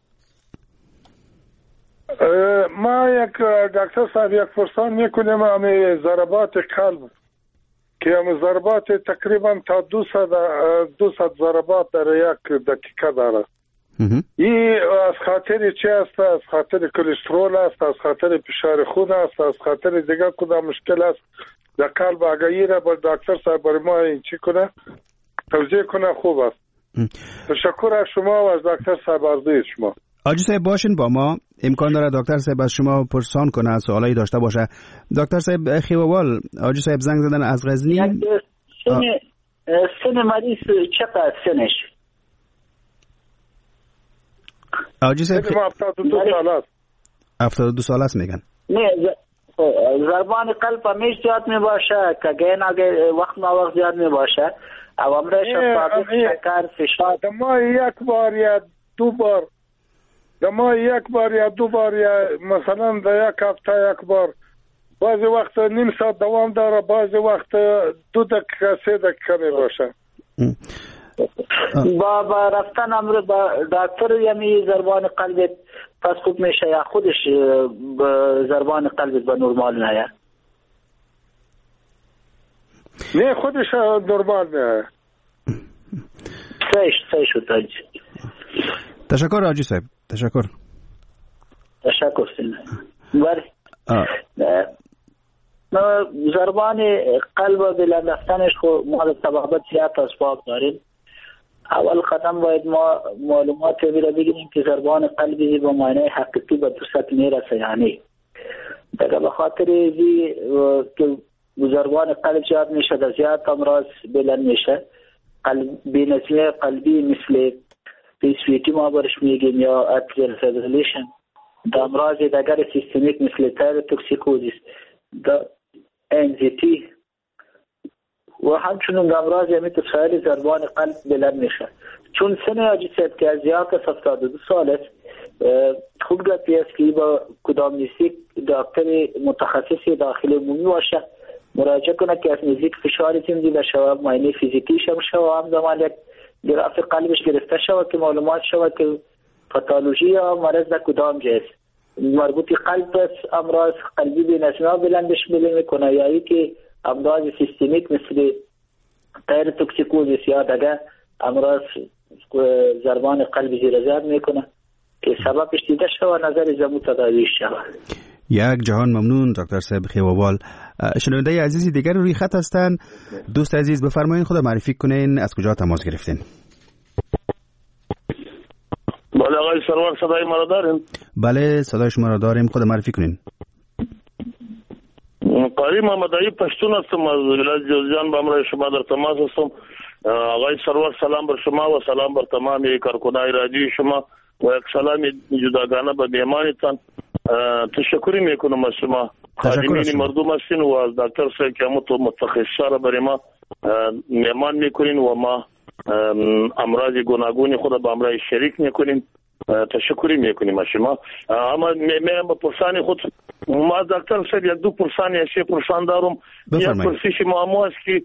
ما یک دکتر صاحب یک پرسان میکنیم همه ضربات قلب که همه ضربات تقریبا تا 200 ضربات در یک دقیقه داره. این از خاطر چی است؟ از خاطر کلسترول است، از خاطر فشار خون است، از خاطر دیگر کدام مشکل است در قلب؟ اگر این را با دکتر صاحب برای ما این چی کنه توضیح کنه خوب است. تشکر از شما و از دکتر صاحب عرضی شما. آجی صاحب باشین با ما، امکان داره دکتر صاحب از شما پرسان کنه، سوالایی داشته باشه. دکتر صاحب خیووال، آجی صاحب زنگ زدن از غزنی. سن مریض چقدر سنش؟ آجی صاحب 72 سال است. 72 سال است میگن. نه ضربان قلب همیش زیاد می باشه که گین اگه وقت ما وقت زیاد می باشه او عمرش شکر فشار دما یک بار یا دو بار یا مثلا در یک هفته یک بار، بعضی وقت نیم ساعت دوام داره، بعضی وقت 2 دقیقه 3 دقیقه می باشه. با رفتن امر با دکتر یمی ضربان قلب پس خوب میشه یا خودش ضربان قلب به نرمال نه؟ نه خودش نرمال نه. صحیح شد. تشکر آجی صاحب، تشکر سینه. ضربان قلب بلند رفتنش خود ما سبابت زیاد اسباب داریم. اول قدم باید ما معلومات بگیریم که ضربان قلبی با معنی حقیقی به 200 میرسه. یعنی دیگه به خاطر که ضربان قلب زیاد میشه در زیاد امراض بلند میشه. بینظمی قلبی مثل پیسویتی ما برش میگیم یا اتریال فیبریلیشن، در امراض دیگر سیستمیک مثل تایروتوکسیکوزیس، در انزیتی و همچنین در امراض متفاعل ضربان قلب بلند میشه. چون سن حاجی صاحب که از زیاد 72 سال است، خوب گفتی است که با کدام نزدیک دکتر متخصص داخل عمومی باشه، مراجعه کنه که از نزدیک فشار تیم دیده شود، معاینه فیزیکیش هم شود، هم زمان یک گراف قلبش گرفته شود که معلومات شود که پاتولوژی یا مرض در کدام جای است. مربوط قلب است، امراض قلبی بینظمی بلندش بلند میکنه یا ای که امراض سیستمیک مثل تایروتوکسیکوزیس یا دیگه امراض ضربان قلبی زیر زیاد میکنه که سببش دیده شود نظر زمو تداویش شود. یک جهان ممنون دکتر صاحب خیووال. شنونده عزیزی دیگر روی خط هستن. دوست عزیز بفرمایید خود معرفی کنین، از کجا تماس گرفتین؟ بله آقای سرور صدای ما را دارین؟ بله صدای شما را داریم، خود معرفی کنین. قاری محمدعی پشتون هستم از ولایت جوزجان، با امرای شما در تماس هستم. آقای سرور سلام بر شما و سلام بر تمام کارکنان رادیوی شما و یک سلام جداگانه به میهمانتان. تشکری میکنم از شما. خادمین مردم هستین و از دکتر صاحب که متخصصا را برای ما میهمان میکنین و ما امراض گوناگون خود با امرای شریک میکنیم. تشکری میکنیم از شما. اما من با پرسان خود ما دکتر صاحب یک 2% یا 3% دارم. یک پرسش معمو است که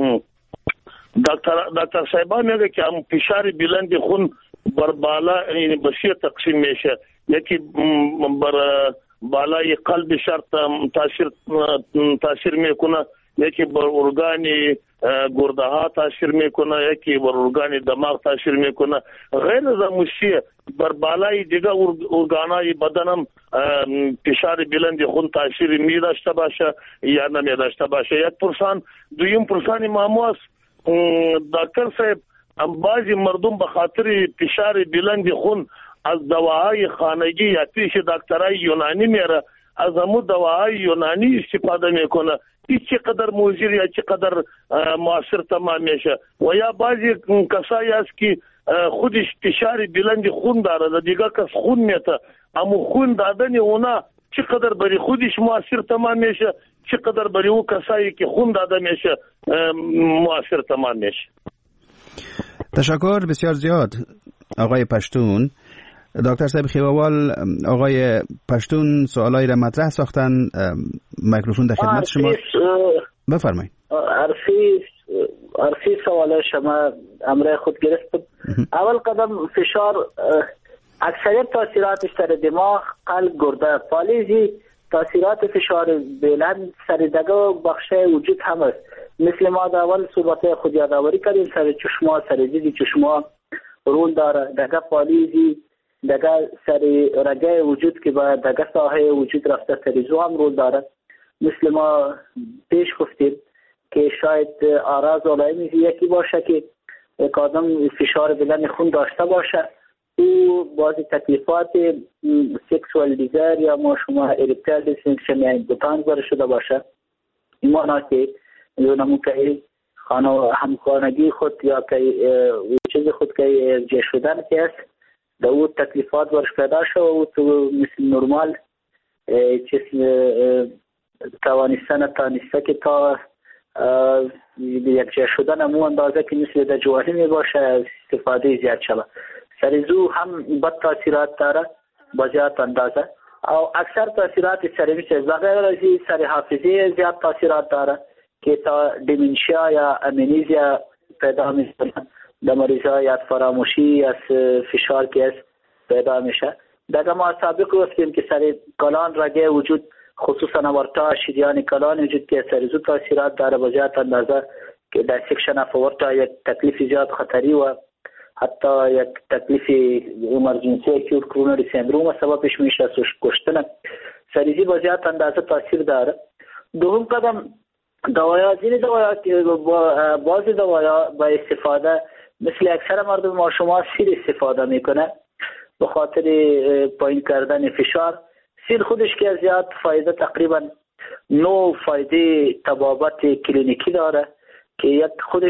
دکتر صاحبا میگه که هم فشار بلند خون بر بالا یعنی بسیار تقسیم میشه، یکی بر بالای قلب شرط تاثیر میکنه، یکی بر ارگان گرده ها تاثیر میکنه، یکی بر ارگان دماغ تاثیر میکنه. غیر از موسیه بر بالای دیگه ارگانای بدنم فشار بلند خون تاثیر می داشته باشه یا نمی داشته باشه. 1%. دویم پرسان معمو است دکتر صاحب، بعضی مردم به خاطر فشار بلند خون از دواهای خانگی یا پیش دکترای یونانی میره، از همون دواهای یونانی استفاده میکنه. این چقدر موثر یا چقدر مؤثر تمام میشه؟ و یا بعضی کسایی است که خودش فشار بلند خون داره، دیگه کس خون میته، اما خون دادن اونا چقدر برای خودش مؤثر تمام میشه، چقدر برای او کسایی که خون داده میشه مؤثر تمام میشه. تشکر بسیار زیاد آقای پشتون. دکتر صاحب خیووال، آقای پشتون سوالایی را مطرح ساختن، میکروفون در خدمت شما. بفرمایید. عرفی سوال شما امر خود گرفتم. اول قدم فشار اکثریت تاثیراتش در دماغ، قلب، گرده، پالیزی تاثیرات فشار بلند سر دگه بخشه وجود هم است. مثل ما در اول صحبت خود یادآوری کردیم، سر چشما، سر دید چشما رول داره، دگه پالیزی، دگه سر رگه وجود که با دگه ساحه وجود رفته تریزو هم رول داره. مثل ما پیش گفتیم که شاید آراز علائمی یکی باشه که یک آدم فشار بلند خون داشته باشه، او بعضی تکلیفات سکسوال دیزایر یا ما شما اریکتایل دیسفانکشن یا ایمپوتانس برای شده باشه، این معنی که نمون که همخانگی خود یا که چیز خود که جه شدن که است در او تکلیفات برش پیدا شد و تو مثل نرمال چیز توانستن تانسته که تا یک جه شدن امو اندازه که مثل در جوانی می باشه استفاده زیاد شده. سریزو هم بد تاثیرات داره با زیاد اندازه او اکثر تاثیرات سری میشه بغیر از سری حافظه زیاد تاثیرات داره که تا دیمنشیا یا امنیزیا پیدا میشه در مریضا یا فراموشی از فشار که است پیدا میشه. دیگه ما سابق گفتیم که سری کلان رگه وجود خصوصا ورتا شریان کلان وجود که سریزو تاثیرات داره با زیاد اندازه که در سیکشن اف ورتا یک تکلیف زیاد خطری و حتی یک تکلیف امرجنسی اکیوت کرونری سندروم سببش میشه کشتن سریزی با زیاد اندازه تاثیر داره. دوم قدم دوایا زیر دوایا که بعضی دوایا با استفاده مثل اکثر مردم ما شما سیر استفاده میکنه به خاطر پایین کردن فشار. سیر خودش که زیاد فایده تقریبا 9 فایده طبابت کلینیکی داره که یک خودش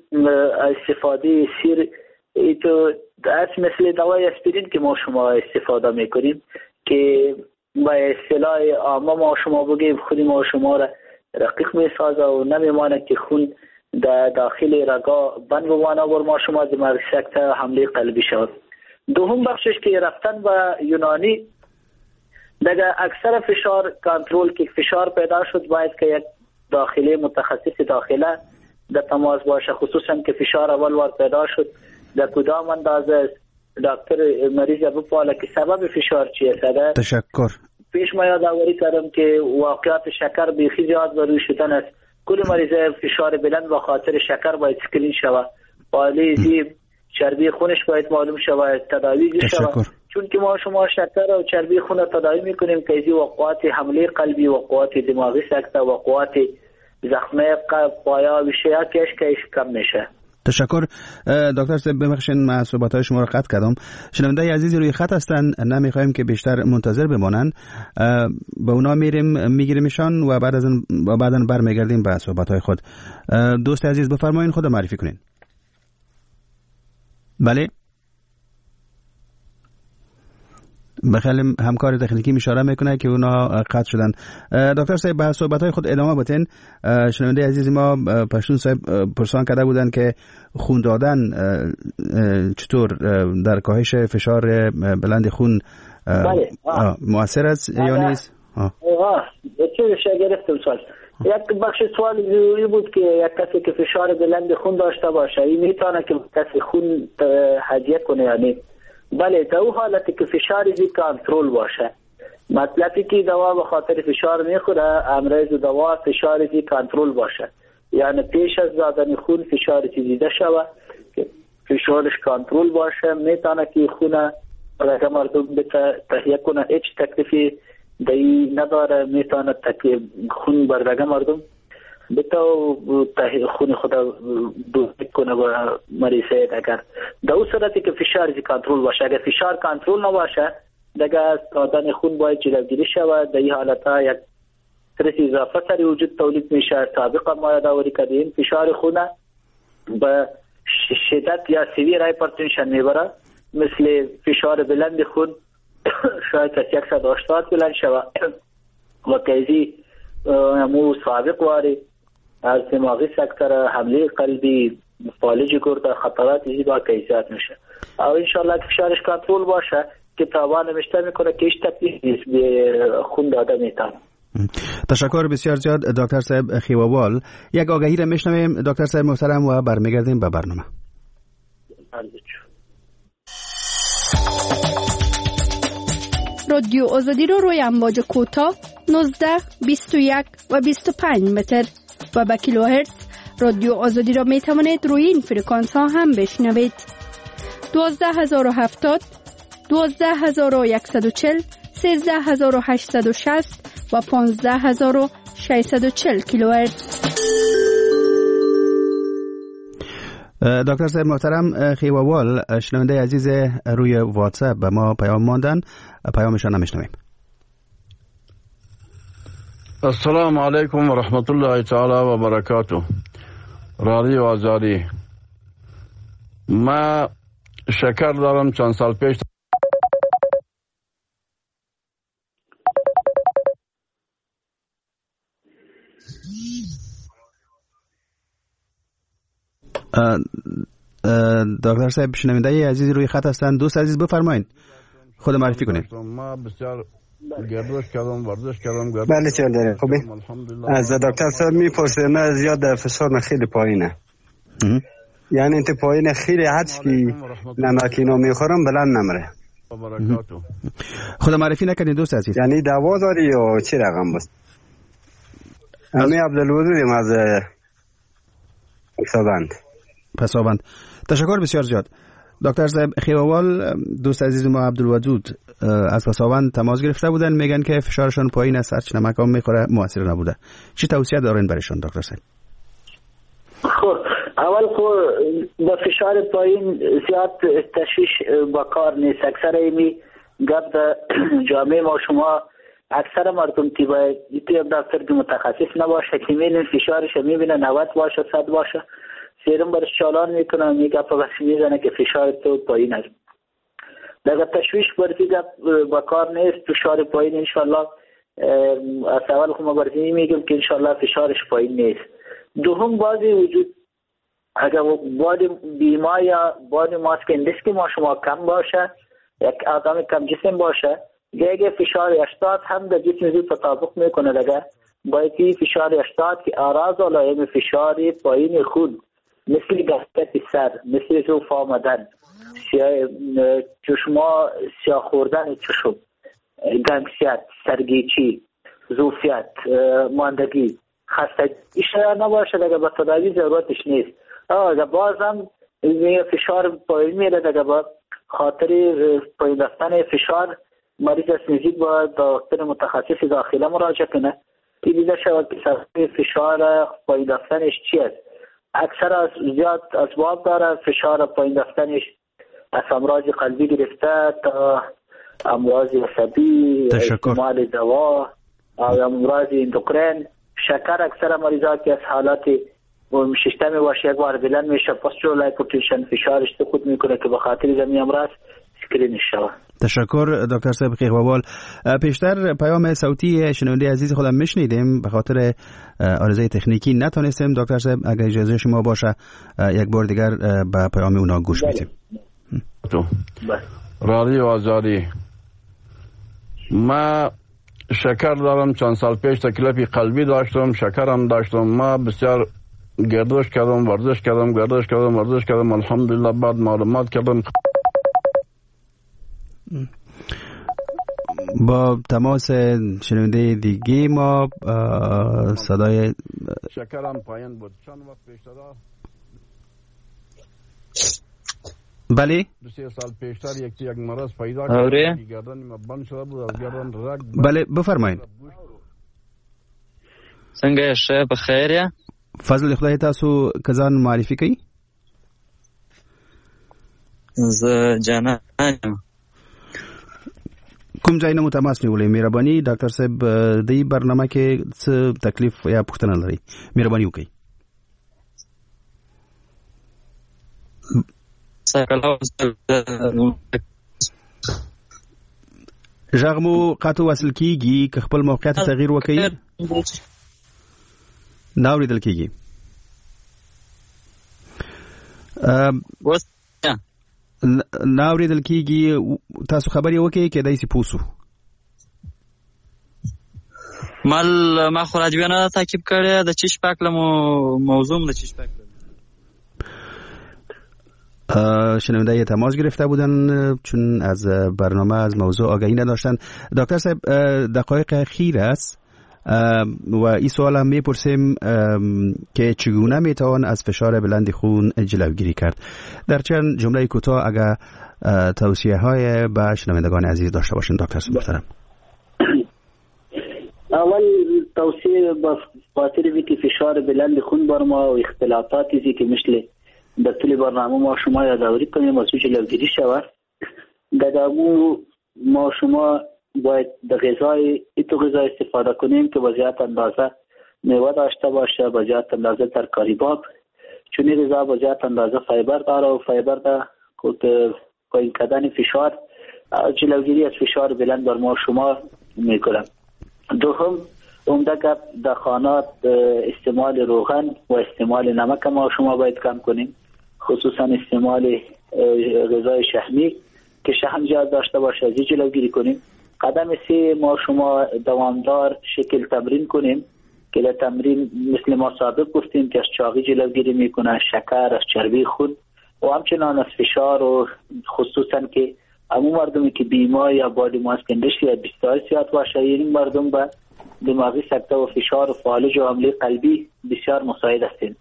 استفاده سیر ایتو مثل دوای اسپرین که ما شما استفاده میکنیم که با اصطلاح عامه ما شما بگیم خود ما شما را رقیق میسازه و نمیمانه که خون در داخل رگا بند بمانه و ما شما دماغ سکته حمله قلبی شد. دوم بخشش که رفتن به یونانی دیگه اکثر فشار کنترل که فشار پیدا شد باید که یک داخلی متخصص داخله در تماس باشه، خصوصا که فشار اول وار پیدا شد در کدام اندازه دکتر مریض بپاله که سبب فشار چیه سده. تشکر. پیش ما یادآوری کردم که واقعیت شکر بیخی زیاد بروی شدن است. کل مریض فشار بلند با خاطر شکر باید سکرین شود، حالی زیب چربی خونش باید معلوم شود، تداوی شود، چون که ما شما شکر و چربی خون تداوی میکنیم که ایزی وقوات حمله قلبی، وقوات دماغی سکته، وقوات زخمه پایا و شیعه کش کم میشه. تشکر دکتر صاحب. ببخشید من صحبت‌های شما را قطع کردم. شنونده‌ی عزیزی روی خط هستن، نمی‌خوایم که بیشتر منتظر بمانن. به اونا میگیریمشان و بعداً برمیگردیم به صحبت‌های خود. دوست عزیز بفرمایید خود معرفی کنین. بله. بخیر همکار تکنیکی اشاره میکنه که اونا قطع شدن. دکتر صاحب به صحبت‌های خود ادامه بدین. شنونده عزیز ما پشتون صاحب پرسان کرده بودن که خون دادن چطور در کاهش فشار بلند خون مؤثر است یا نیست؟ چه گرفتم سوال. یک بخش سوال این بود که یک کسی که فشار بلند خون داشته باشه این میتونه که کسی خون هضم کنه یا نه؟ بله، در اون حالتی که فشار زی کنترل باشه، مطلبی که دوا به خاطر فشار میخوره امروز دوا فشار زی کنترل باشه، یعنی پیش از دادن خون فشار زیاده شوه که فشارش کنترل باشه میتونه که خونه برای مردم تهیه کنه، هیچ تکلیفی دی نداره، میتونه خون برای مردم بتاو خون خدا دوست کنه و مریضه. اگر در اون صورتی که فشار زی کنترل باشه، اگر فشار کنترل نباشه دیگه دادن خون باید جلوگیری شود. در این حالت ها یک استرس اضافه سری وجود تولید میشه. سابقا ما یادآوری کردیم فشار خون به شدت یا سیویر هایپرتنشن میبره، مثل فشار بلند خون شاید از 180 بلند شود و کیزی مو سابق واری از دماغی سکتر حمله قلبی فالج گرده خطرات ایزی با کیزیات میشه. او انشاءالله که فشارش کنترول باشه که تاوان نمیشته میکنه که ایش تکلیف به خون داده میتونه. تشکر بسیار زیاد دکتر صاحب خیوابال. یک آگهی را میشنویم دکتر صاحب محترم و برمیگردیم به برنامه. رادیو آزادی رو روی امواج کوتاه 19, 21 و 25 متر و با کیلوهرتز رادیو آزادی را می توانید روی این فرکانس ها هم بشنوید. 12070 12140 13860 و 15640 کیلوهرتز. دکتر صاحب محترم خیووال، شنونده عزیز روی واتساپ به ما پیام ماندن، پیامشان نمیشنویم. السلام علیکم و رحمت الله تعالی و برکاته. رادیو آزادی، ما شکر دارم چند سال پیش دکتر صاحب شنونده عزیزی روی خط هستند. دوست عزیز بفرمایید، خود معرفی کنید. ما بسیار گردش کردم، ورزش کردم. بله چنده خوبی. از دکتر صاحب میپرسه من زیاد فشار خیلی پایینه، یعنی انت پایین خیلی حدش که نمکینو میخورم بلند نمره. خود معرفی نکنید دوست عزیز. یعنی دوا داری یا چی رقم بست؟ امی عبدالودودیم از پسابند. تشکر بسیار زیاد. دکتر صاحب خیووال، دوست عزیز ما عبدالودود از پسابند تماس گرفته بودن، میگن که فشارشان پایین است، هرچی نمک هم میخوره موثر نبوده. چی توصیه دارین برایشان دکتر صاحب؟ خب اول خب با فشار پایین زیاد تشویش با کار نیست. اکثر ایمی گپ در جامعه ما شما اکثر مردم باید یک دکتر که متخصص نباشه که میبینن فشارش میبینه 90 باشه 100 باشه، سیرم برش چالان میکنه، میگه بس میزنه که فشار تو پایین است. در تشویش برزی گپ با کار نیست. فشار پایین انشالله از اول خب ما برزی میگم که انشالله فشارش پایین نیست. دوم بازی وجود اگر بادی بیما یا بادی ماس که اندیس که ما شما کم باشه، یک آدم کم جسم باشه، دیگه فشار 80 هم در جسم زود تطابق میکنه. دیگه باید فشار 80 که آراز و علائم فشار پایین خون مثل گستت سر، مثل زوف آمدن، چشما سیاه خوردن چشم، گنگسیت، سرگیچی، زوفیت، ماندگی، خستگی ایشه نباشه دیگه با تداوی ضرورتش نیست. اگر باز هم فشار پایین میره دیگه با خاطر پایین رفتن فشار مریض از نزدیک با دکتر متخصص داخله مراجعه کنه که دیده شود که سبب فشار پایین رفتنش چی است. اکثر از زیاد اسباب داره فشار پایین رفتنش، از امراض قلبی گرفته تا امراض عصبی، استعمال دوا او امراض اندوکرین، شکر. اکثر مریضا که از حالات ششتمی باشه یک بار بلند میشه، پاسترول هایپرتنشن فشارش سقوط میکنه که به خاطر زمین امراض اسکرین شود. تشکر دکتر صاحب خیووال. پیشتر پیام صوتی شنونده عزیز خودم میشنیدیم، به خاطر عارضه تکنیکی نتونستیم. دکتر صاحب اگر اجازه شما باشه یک بار دیگر به پیام اونا گوش میدیم. رادیو آزادی، ما شکر دارم، چند سال پیش تکلیف قلبی داشتم، شکرم داشتم. ما بسیار گردش کردم، ورزش کردم، الحمدلله. بعد معلومات کردم با تماس شنونده دیگه ما صدای شکرم پایین بود. چند وقت پیشتر بله 2 سال پیشتر یک مرض پیدا کرد، گردن ما بند شده بود، از گردن رگ. بله بفرمایید. څنګه شه بخیر یا فضل خدای تاسو کزان معرفي کوي؟ ز جانان کوم ځای نه متماس نیولې؟ مهرباني ډاکټر صاحب دې برنامه کې څه تکلیف یا پوښتنه لري؟ مهرباني وکړئ. ژغ مو قطع وصل کیږي، که خپل موقعیت تغییر وکړي نه اورېدل کیږي. نه اورېدل کیږي. تاسو خبرې وکړئ کېدای شي پوه سو. ما خو راجویانه تعقیب کړی د چیش پاک له موضوع د چیش پاک شنونده تماس گرفته بودن چون از برنامه از موضوع آگاهی نداشتن. دکتر صاحب دقایق اخیر است و این سوال هم میپرسیم که چگونه میتوان از فشار بلند خون جلوگیری کرد. در چند جمله کوتاه اگر توصیه های به شنوندگان عزیز داشته باشین دکتر صاحب محترم. اول توصیه با خاطر که فشار بلند خون بر ما و اختلافاتی که مثل در طول برنامه ما شما یادآوری کنیم از جلوگیری شود. در ما شما باید در غذای استفاده کنیم که بزیاد اندازه میوه داشته باشه، بزیاد اندازه ترکاری باب، چون این غذا بزیاد اندازه فایبر داره و فایبر در پایین کردن فشار، جلوگیری از فشار بلند بر ما شما میکنم. دوم عمده گپ در خانات استعمال روغن و استعمال نمک ما شما باید کم کنیم، خصوصا استعمال غذای شحمی که شحم زیاد داشته باشه از جلوگیری کنیم. قدم 3 ما شما دوامدار شکل تمرین کنیم که در تمرین مثل ما سابق گفتیم که از چاقی جلوگیری میکنه، شکر، از چربی خون و همچنان از فشار و خصوصا که همون مردمی که بیمار یا بادی ماس کندش یا بیستای سیاد باشه این مردم به دماغی سکته و فشار و فالج و حمله قلبی بسیار مساعد هستند.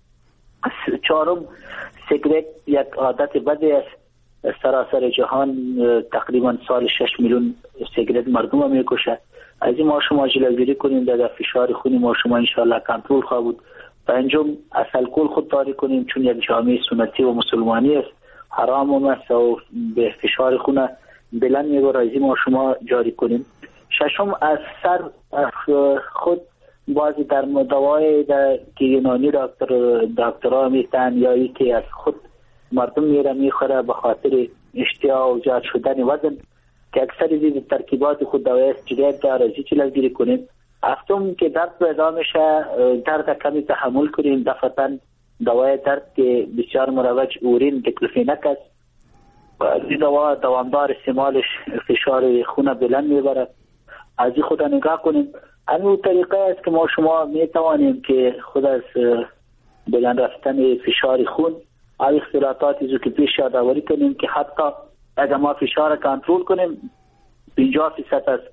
4 سیگرت یک عادت بدی است. سراسر جهان تقریبا سال 6 میلیون سیگرت مردم میکشه. از این ما شما جلوگیری کنیم در فشار خونی ما شما انشاءالله کنترل خواهد بود. 5 از الکل خودداری کنیم چون یک جامعه سنتی و مسلمانی است، حرام و است و به فشار خون بلند میبره. از این ما شما جاری کنیم. 6 از سر خود بعضی در دوای که یونانی دکترها میتن یا ای که از خود مردم میره میخوره به خاطر اشتها و زیاد شدن وزن که اکثر دید ترکیبات خود دوای جدید در ازی جلوگیری کنیم. 7 که درد پیدا میشه درد کمی تحمل کنیم، دفعتا دوای درد که بسیار مروج اورین دیکلوفیناک است و این دوا دوامدار استعمالش فشار خون بلند میبره. از این خود نگاه کنیم. همین طریقه است که ما شما میتوانیم که خود از بلند رفتن فشار خون او اختلاطاتی که پیش یادآوری کنیم که حتی اگر ما فشار کنترل کنیم 50% از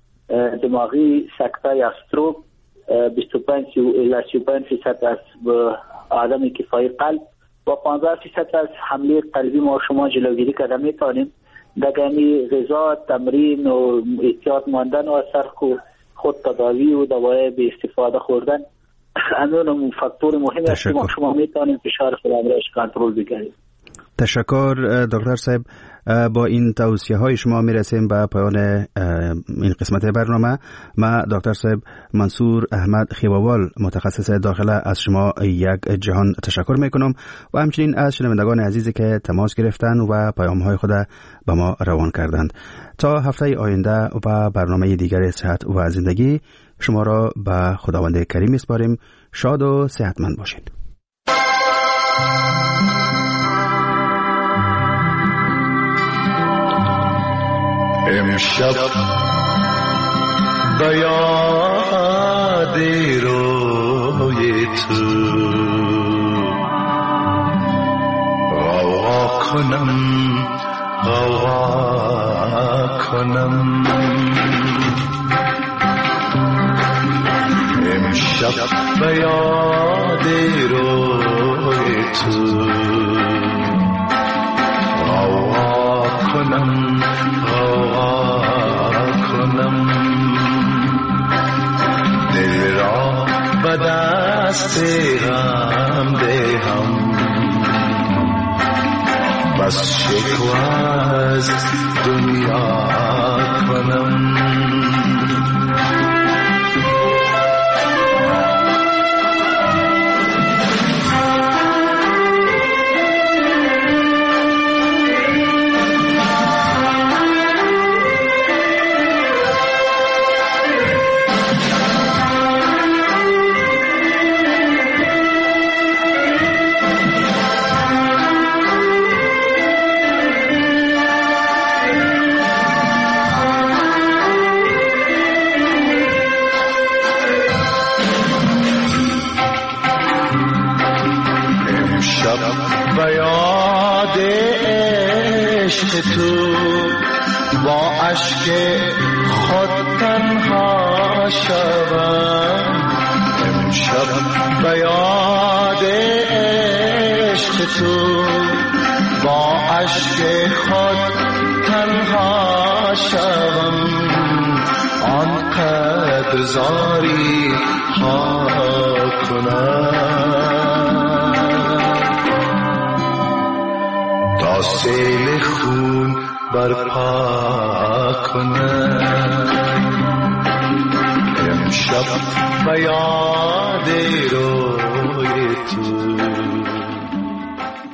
دماغی سکته یا استروک، 25 الی 35% از آدمی که فای قلب و 15% از حمله قلبی ما شما جلوگیری کرده میتونیم. دگانی غذا، تمرین و احتیاط ماندن و سرخ و خود تداوی و دوای به استفاده خوردن همون فاکتور مهمی است که ما شما میتونیم فشار خودمون کنترل بگیریم. تشکر دکتر صاحب. با این توصیه های شما میرسیم به پایان این قسمت برنامه. ما دکتر صاحب منصور احمد خیباوال متخصص داخله از شما یک جهان تشکر میکنم و همچنین از شنوندگان عزیزی که تماس گرفتن و پیام های خود به ما روان کردند. تا هفته آینده و برنامه دیگر صحت و زندگی شما را به خداوند کریم میسپاریم. شاد و صحتمند باشید. امشب به یاد روی تو غوا کنم امشب به یاد روی تو غوا کنم دل را به دست غم دهم بس شکوه از دنیا کنم تو با اشک خود تنها شوم امشب به یاد عشق تو با اشک خود تنها شوم آنقدر زاری ها کنم تا سیل خون برپا کنم. امشب به یاد روی تو